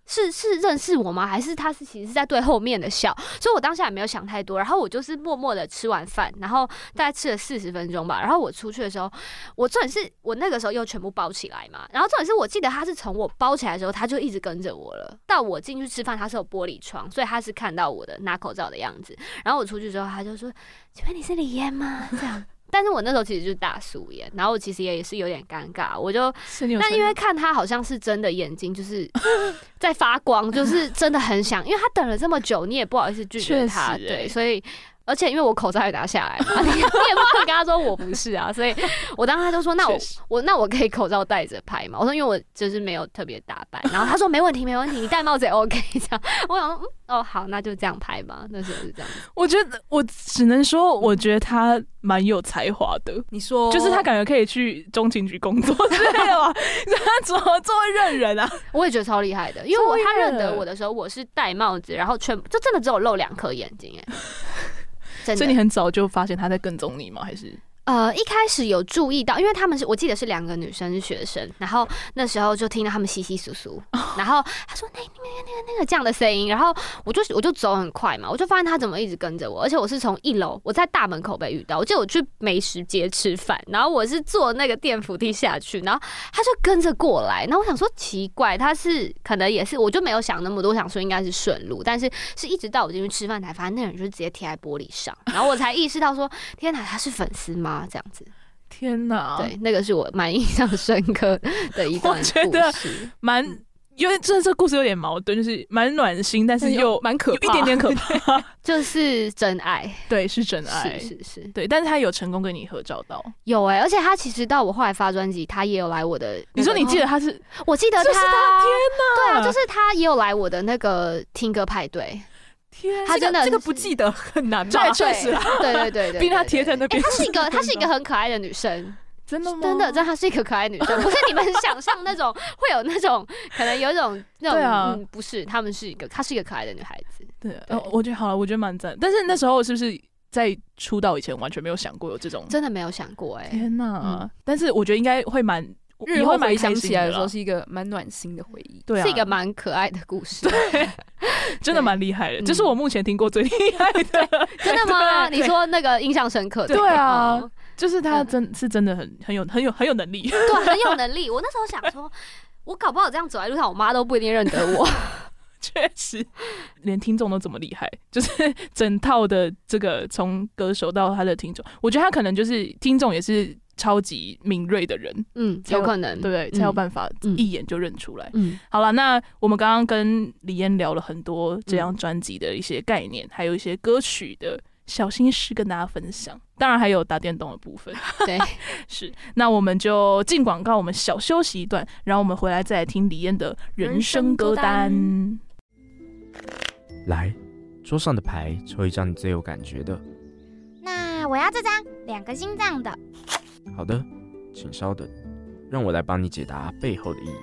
是是认识我吗？还是他是其实是在对后面的笑？所以我当下也没有想太多，然后我就是默默的吃完饭，然后大概吃了四十分钟吧。然后我出去的时候，我重点是我那个时候又全部包起来嘛。然后重点是我记得他是从我包起来的时候，他就一直跟着我了。到我进去吃饭，他是有玻璃窗，所以他是看到我的拿口罩的样子。然后我出去之后，他就说：“请问你是李嫣吗？”这样。但是我那时候其实就是大素颜，然后我其实也是有点尴尬，我就但因为看他好像是真的眼睛就是在发光，就是真的很想，因为他等了这么久，你也不好意思拒绝他，欸、对，所以。而且因为我口罩也拿下来嘛，你你也不能跟他说我不是啊，所以我当时他就说那我我那我可以口罩戴着拍嘛？我说因为我就是没有特别打扮，然后他说没问题没问题，你戴帽子也 OK 这样。我想说嗯哦好，那就这样拍吧。那时候是这样。 我觉得我只能说，我觉得他蛮有才华的。 你说， 就是他感觉可以去中情局工作之类的吧？他怎么这么认人啊？ 我也觉得超厉害的，因为我他认得我的时候，我是戴帽子，然后全就真的只有露两颗眼睛哎。 所以你很早就发现他在跟踪你吗？还是？ 呃，一开始有注意到，因为他们是我记得是两个女生学生，然后那时候就听到他们窸窸窣窣，然后他说那那个那个那个这样的声音，然后我就我就走很快嘛，我就发现他怎么一直跟着我，而且我是从一楼我在大门口被遇到，我记得我去美食街吃饭，然后我是坐那个电扶梯下去，然后他就跟着过来，然后我想说奇怪，他是可能也是我就没有想那么多，想说应该是顺路，但是是一直到我进去吃饭才发现那个人就直接贴在玻璃上，然后我才意识到说天哪，他是粉丝吗？这样子， 天哪！ 对，那个是我蛮印象深刻的一段故事， 我觉得蛮，因为这这故事有点矛盾，就是蛮暖心，但是又蛮可怕， 有一点点可怕， 就是真爱， 对，是真爱， 是是是， 对，但是他有成功跟你合照到， 有哎、欸，而且他其实到我后来发专辑，他也有来我的、那個， 你说你记得他是， 我记得他， 就是他，天哪，对啊，就是他也有来我的那个听歌派对。 天，他真的、这个、这个不记得很难吧？ 对，确实啦， 对对对对， 逼他贴在那边、 欸。她是一个，她是一个很可爱的女生， 真的吗？ 真的，真的，她是一个可爱的女生，不是你们想象那种会有那种可能有一种那种， 对啊、 嗯，不是，她们是一个，她是一个可爱的女孩子。 对，对哦、我觉得好了，我觉得蛮赞。但是那时候是不是在出道以前完全没有想过有这种？ 真的没有想过哎、欸， 天哪、嗯！但是我觉得应该会蛮。 日后回想起来的时候，是一个蛮暖心的回忆， 对、啊，是一个蛮可爱的故事， 对，真的蛮厉害的，这、就是我目前听过最厉害的， 真的吗？你说那个印象深刻的， 对啊，哦、就是他真是真的很很有很有很有能力， 对，很有能力。我那时候想说，我搞不好这样走在路上，我妈都不一定认得我。 确实，连听众都这么厉害，就是整套的这个从歌手到他的听众，我觉得他可能就是听众也是超级敏锐的人， 嗯，有可能， 对不对？才有办法一眼就认出来。 嗯， 好了，那我们刚刚跟李嫣聊了很多这张专辑的一些概念，嗯、还有一些歌曲的小心事跟大家分享，当然还有打电动的部分。 对， 是。那我们就进广告，我们小休息一段，然后我们回来再来听李嫣的人生歌单。 来，桌上的牌抽一张你最有感觉的。 那我要这张，两个心脏的。 好的，请稍等，让我来帮你解答背后的意义。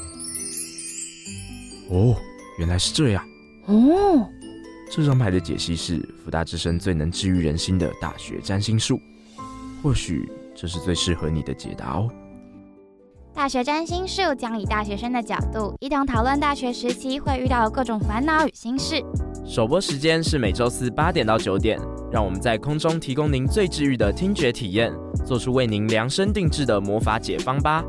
哦，原来是这样。 哦， 这张牌的解析是福大之声最能治愈人心的大学占星术，或许这是最适合你的解答哦。 大学占星术将以大学生的角度，一同讨论大学时期会遇到的各种烦恼与心事。 首播时间是每周四八点到九点，让我们在空中提供您最治愈的听觉体验，做出为您量身定制的魔法解方吧。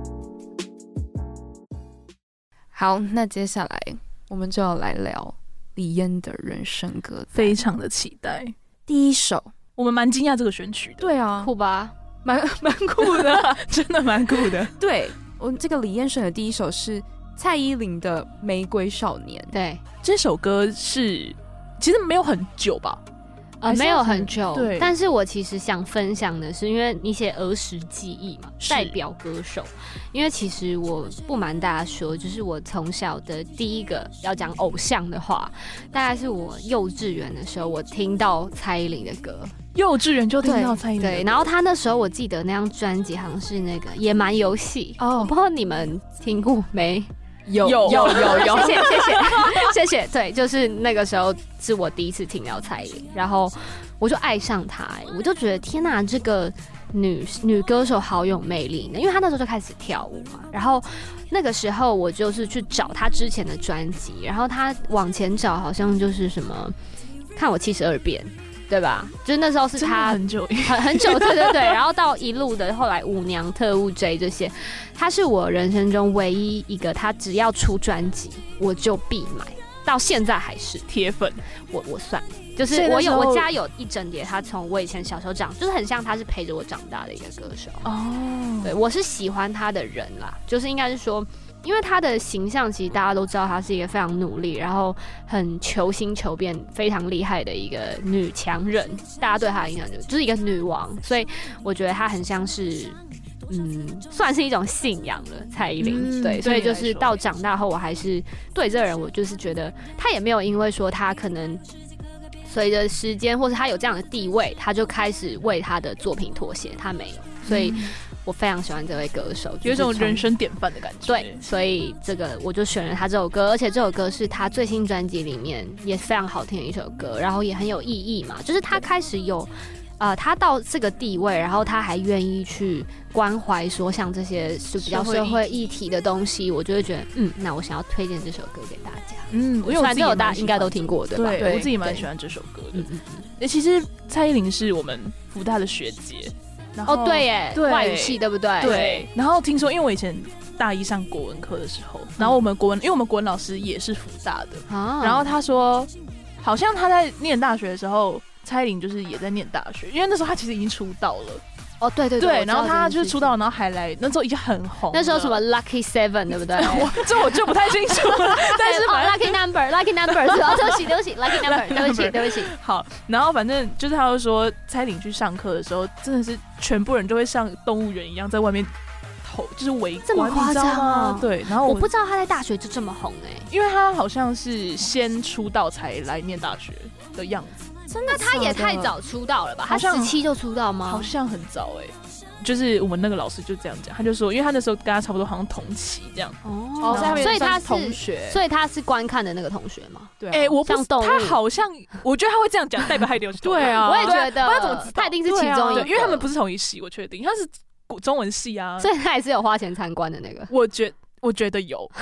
好，那接下来我们就要来聊李嫣的人生歌单， 非常的期待。 第一首， 我们蛮惊讶这个选曲的， 对啊， 酷吧？ 蛮蛮酷的， 真的蛮酷的。 对，我这个李嫣选的第一首是蔡依林的《玫瑰少年》。 对， 这首歌是其实没有很久吧？ 呃，没有很久。 对， 但是我其实想分享的是，因为你写儿时记忆嘛，代表歌手。因为其实我不瞒大家说，就是我从小的第一个要讲偶像的话，大概是我幼稚园的时候，我听到蔡依林的歌。 幼稚园就听到蔡依林， 对，然后他那时候我记得那张专辑好像是那个《野蛮游戏》哦，我不知道你们听过没？ 有有有有， 谢谢谢谢谢谢，对，就是那个时候是我第一次听到蔡依林，然后我就爱上她、欸，我就觉得天哪，这个女女歌手好有魅力呢？因为她那时候就开始跳舞嘛，然后那个时候我就是去找她之前的专辑，然后她往前找好像就是什么看我七十二变。对吧？就是那时候是他很久很很久，对对对。然后到一路的后来舞娘、特务 J 这些，他是我人生中唯一一个，他只要出专辑我就必买，到现在还是铁粉。 我我算，就是我有我家有一整叠，他从我以前小时候长，就是很像他是陪着我长大的一个歌手。哦，对，我是喜欢他的人啦，就是应该是说。因为她的形象其实大家都知道，她是一个非常努力，然后很求新求变、非常厉害的一个女强人。大家对她的印象就就是一个女王，所以我觉得她很像是，嗯，算是一种信仰了。蔡依林，嗯、对，所以就是到长大后，我还是对这个人，我就是觉得她也没有因为说她可能随着时间或是她有这样的地位，她就开始为她的作品妥协，她没有，所以。嗯我非常喜欢这位歌手， 有一种人生典范的感觉。 对，所以这个我就选了他这首歌，而且这首歌是他最新专辑里面也非常好听的一首歌，然后也很有意义嘛。就是他开始有，呃，他到这个地位，然后他还愿意去关怀说像这些是比较社会议题的东西，我就会觉得，嗯，那我想要推荐这首歌给大家。 嗯，因为我自己大家应该都听过，对吧？ 对，我自己蛮喜欢这首歌的。嗯嗯嗯。其实蔡依林是我们福大的学姐。 哦，对耶，对外语系对不对？ 对。然后听说，因为我以前大一上国文课的时候，然后我们国文，因为我们国文老师也是福大的，啊、然后他说，好像他在念大学的时候，蔡依林就是也在念大学，因为那时候他其实已经出道了。 哦，对对对, 对，然后他就是出道，然后还来，那时候已经很红。 那时候什么 Lucky Seven 对不对？ 我这我就不太清楚了。但是反正、哦、Lucky Number，Lucky Number， 对不起对不起 ，Lucky Number， 对不起对不起。 好，然后反正就是他就说，蔡依林去上课的时候，真的是全部人都会像动物园一样在外面投，就是围观， 这么夸张啊？ 对，然后 我, 我不知道他在大学就这么红哎、 欸，因为他好像是先出道才来念大学的样子。 真的，他也太早出道了吧？他十七就出道吗？ 好像很早哎、欸。就是我们那个老师就这样讲，他就说，因为他那时候跟他差不多，好像同期这样。 哦，所以他是同学，所以他是观看的那个同学嘛？ 对、啊。哎、欸，我不像他好像，我觉得他会这样讲，代表他一定有去。 对啊，我也觉得。他怎么知道？他一定是其中一个、啊， 因为他们不是同一系，我确定他是中文系啊。 所以他也是有花钱参观的那个。 我觉我觉得有。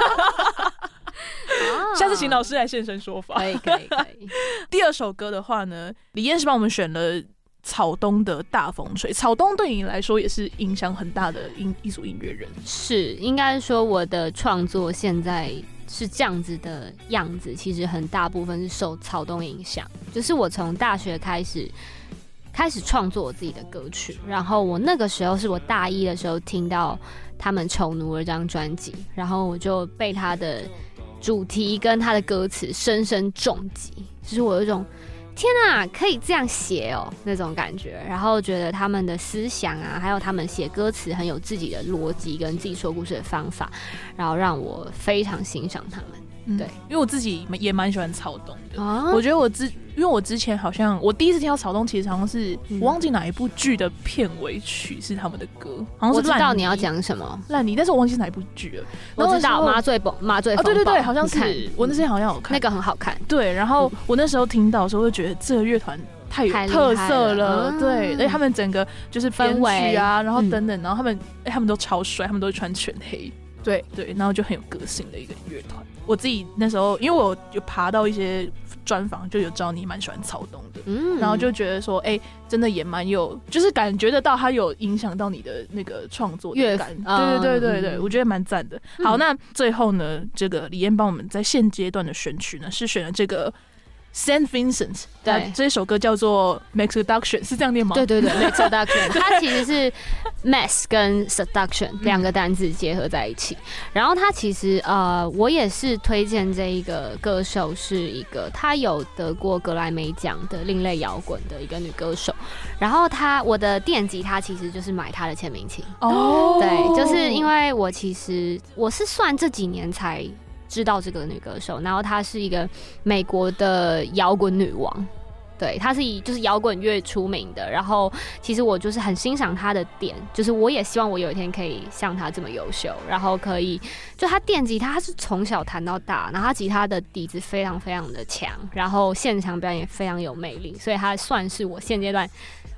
下次请老师来现身说法。 可以可以可以。 第二首歌的话呢，李燕是帮我们选了。草东的大风吹，草东对你来说也是影响很大的音艺术音乐人。 是，应该说我的创作现在是这样子的样子，其实很大部分是受草东影响。就是我从大学开始开始创作我自己的歌曲，然后我那个时候是我大一的时候听到他们丑奴儿这张专辑，然后我就被他的主题跟他的歌词深深重击，就是我有一种。天啊，可以这样写哦，那种感觉。然后觉得他们的思想啊，还有他们写歌词很有自己的逻辑跟自己说故事的方法，然后让我非常欣赏他们。嗯、对， 因为我自己也蛮喜欢草东的。啊、我觉得我之，因为我之前好像我第一次听到草东，其实好像是、嗯、我忘记哪一部剧的片尾曲是他们的歌，好像是。 我知道你要讲什么烂泥，但是我忘记是哪一部剧了。 我知道麻醉风麻醉风暴、 哦，对对对，好像是我那时候好像有看， 那个很好看。 对，然后我那时候听到的时候，就觉得这个乐团太有特色了，了对，而且他们整个就是编曲啊，然后等等，然后他们哎、欸，他们都超帅，他们都穿全黑。对对，然后就很有个性的一个乐团。我自己那时候，因为我有爬到一些专访，就有知道你蛮喜欢草东的，嗯，然后就觉得说，哎、欸，真的也蛮有，就是感觉得到他有影响到你的那个创作的感，对对对对对，嗯、我觉得蛮赞的。好，那最后呢，这个李燕帮我们在现阶段的选曲呢，是选了这个。Saint Vincent， 对，这首歌叫做 Mass Seduction， 是这样念吗？ 对对对 ，Mass Seduction， 它其实是 Mass 跟 Seduction 两个单字结合在一起。然后它其实呃，我也是推荐这一个歌手，是一个她有得过格莱美奖的另类摇滚的一个女歌手。然后她我的电吉他其实就是买她的签名琴哦，对，就是因为我其实我是算这几年才。知道这个女歌手，然后她是一个美国的摇滚女王，对，她是以就是摇滚乐出名的。然后其实我就是很欣赏她的点，就是我也希望我有一天可以像她这么优秀，然后可以就她电吉他，她是从小弹到大，然后她吉他的底子非常非常的强，然后现场表演也非常有魅力，所以她算是我现阶段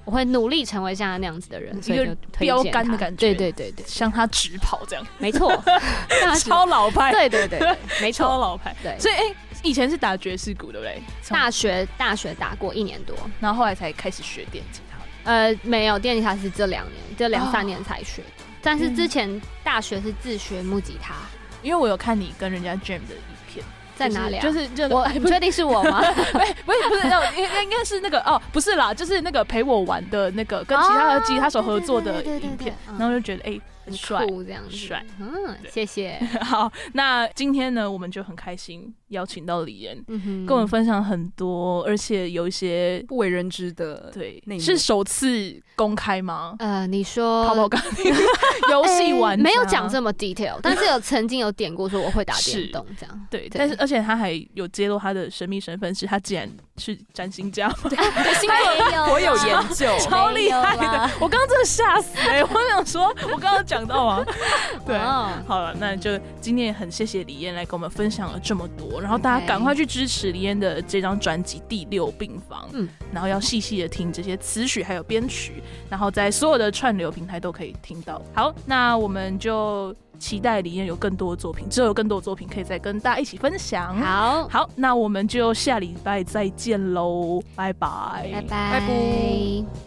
我会努力成为像他那样子的人，所以就推荐他标杆的感觉， 对对对对， 像他直跑这样， 没错， 超老派， 对对对对，没错， 超老派， 对， 所以哎、欸，以前是打爵士鼓对不对？ 大学大学打过一年多， 然后后来才开始学电吉他。 呃，没有，电吉他是这两年，这两三年才学的，哦、但是之前大学是自学木吉他， 因为我有看你跟人家 jam 的影片。 在哪里啊？ 就是就我，你确定是我吗？ 不是不是，应应该是那个哦，不是啦，就是那个陪我玩的那个跟其他的吉他手合作的影片，然后就觉得哎。很帅， 这样子帅， 嗯，谢谢。 好，那今天呢，我们就很开心邀请到李妍， 嗯、 跟我们分享很多，而且有一些不为人知的， 对，是首次公开吗？ 呃，你说淘宝钢琴游戏玩家、 欸、没有讲这么 detail， 但是有曾经有点过说我会打电动这样， 对，但是而且他还有揭露他的神秘身份，是他竟然是占星家，对， 星座我有研究， 超厉害的，我刚刚真的吓死哎、欸！我想说，我刚刚讲到啊，对，哦、好了，那就今天很谢谢李妍来跟我们分享了这么多，然后大家赶快去支持李妍的这张专辑《第六病房》，嗯，然后要细细的听这些词曲还有编曲，然后在所有的串流平台都可以听到。好，那我们就期待李妍有更多的作品，之后有更多的作品可以再跟大家一起分享。 好， 好，那我们就下礼拜再见喽，拜拜， 拜拜，拜拜。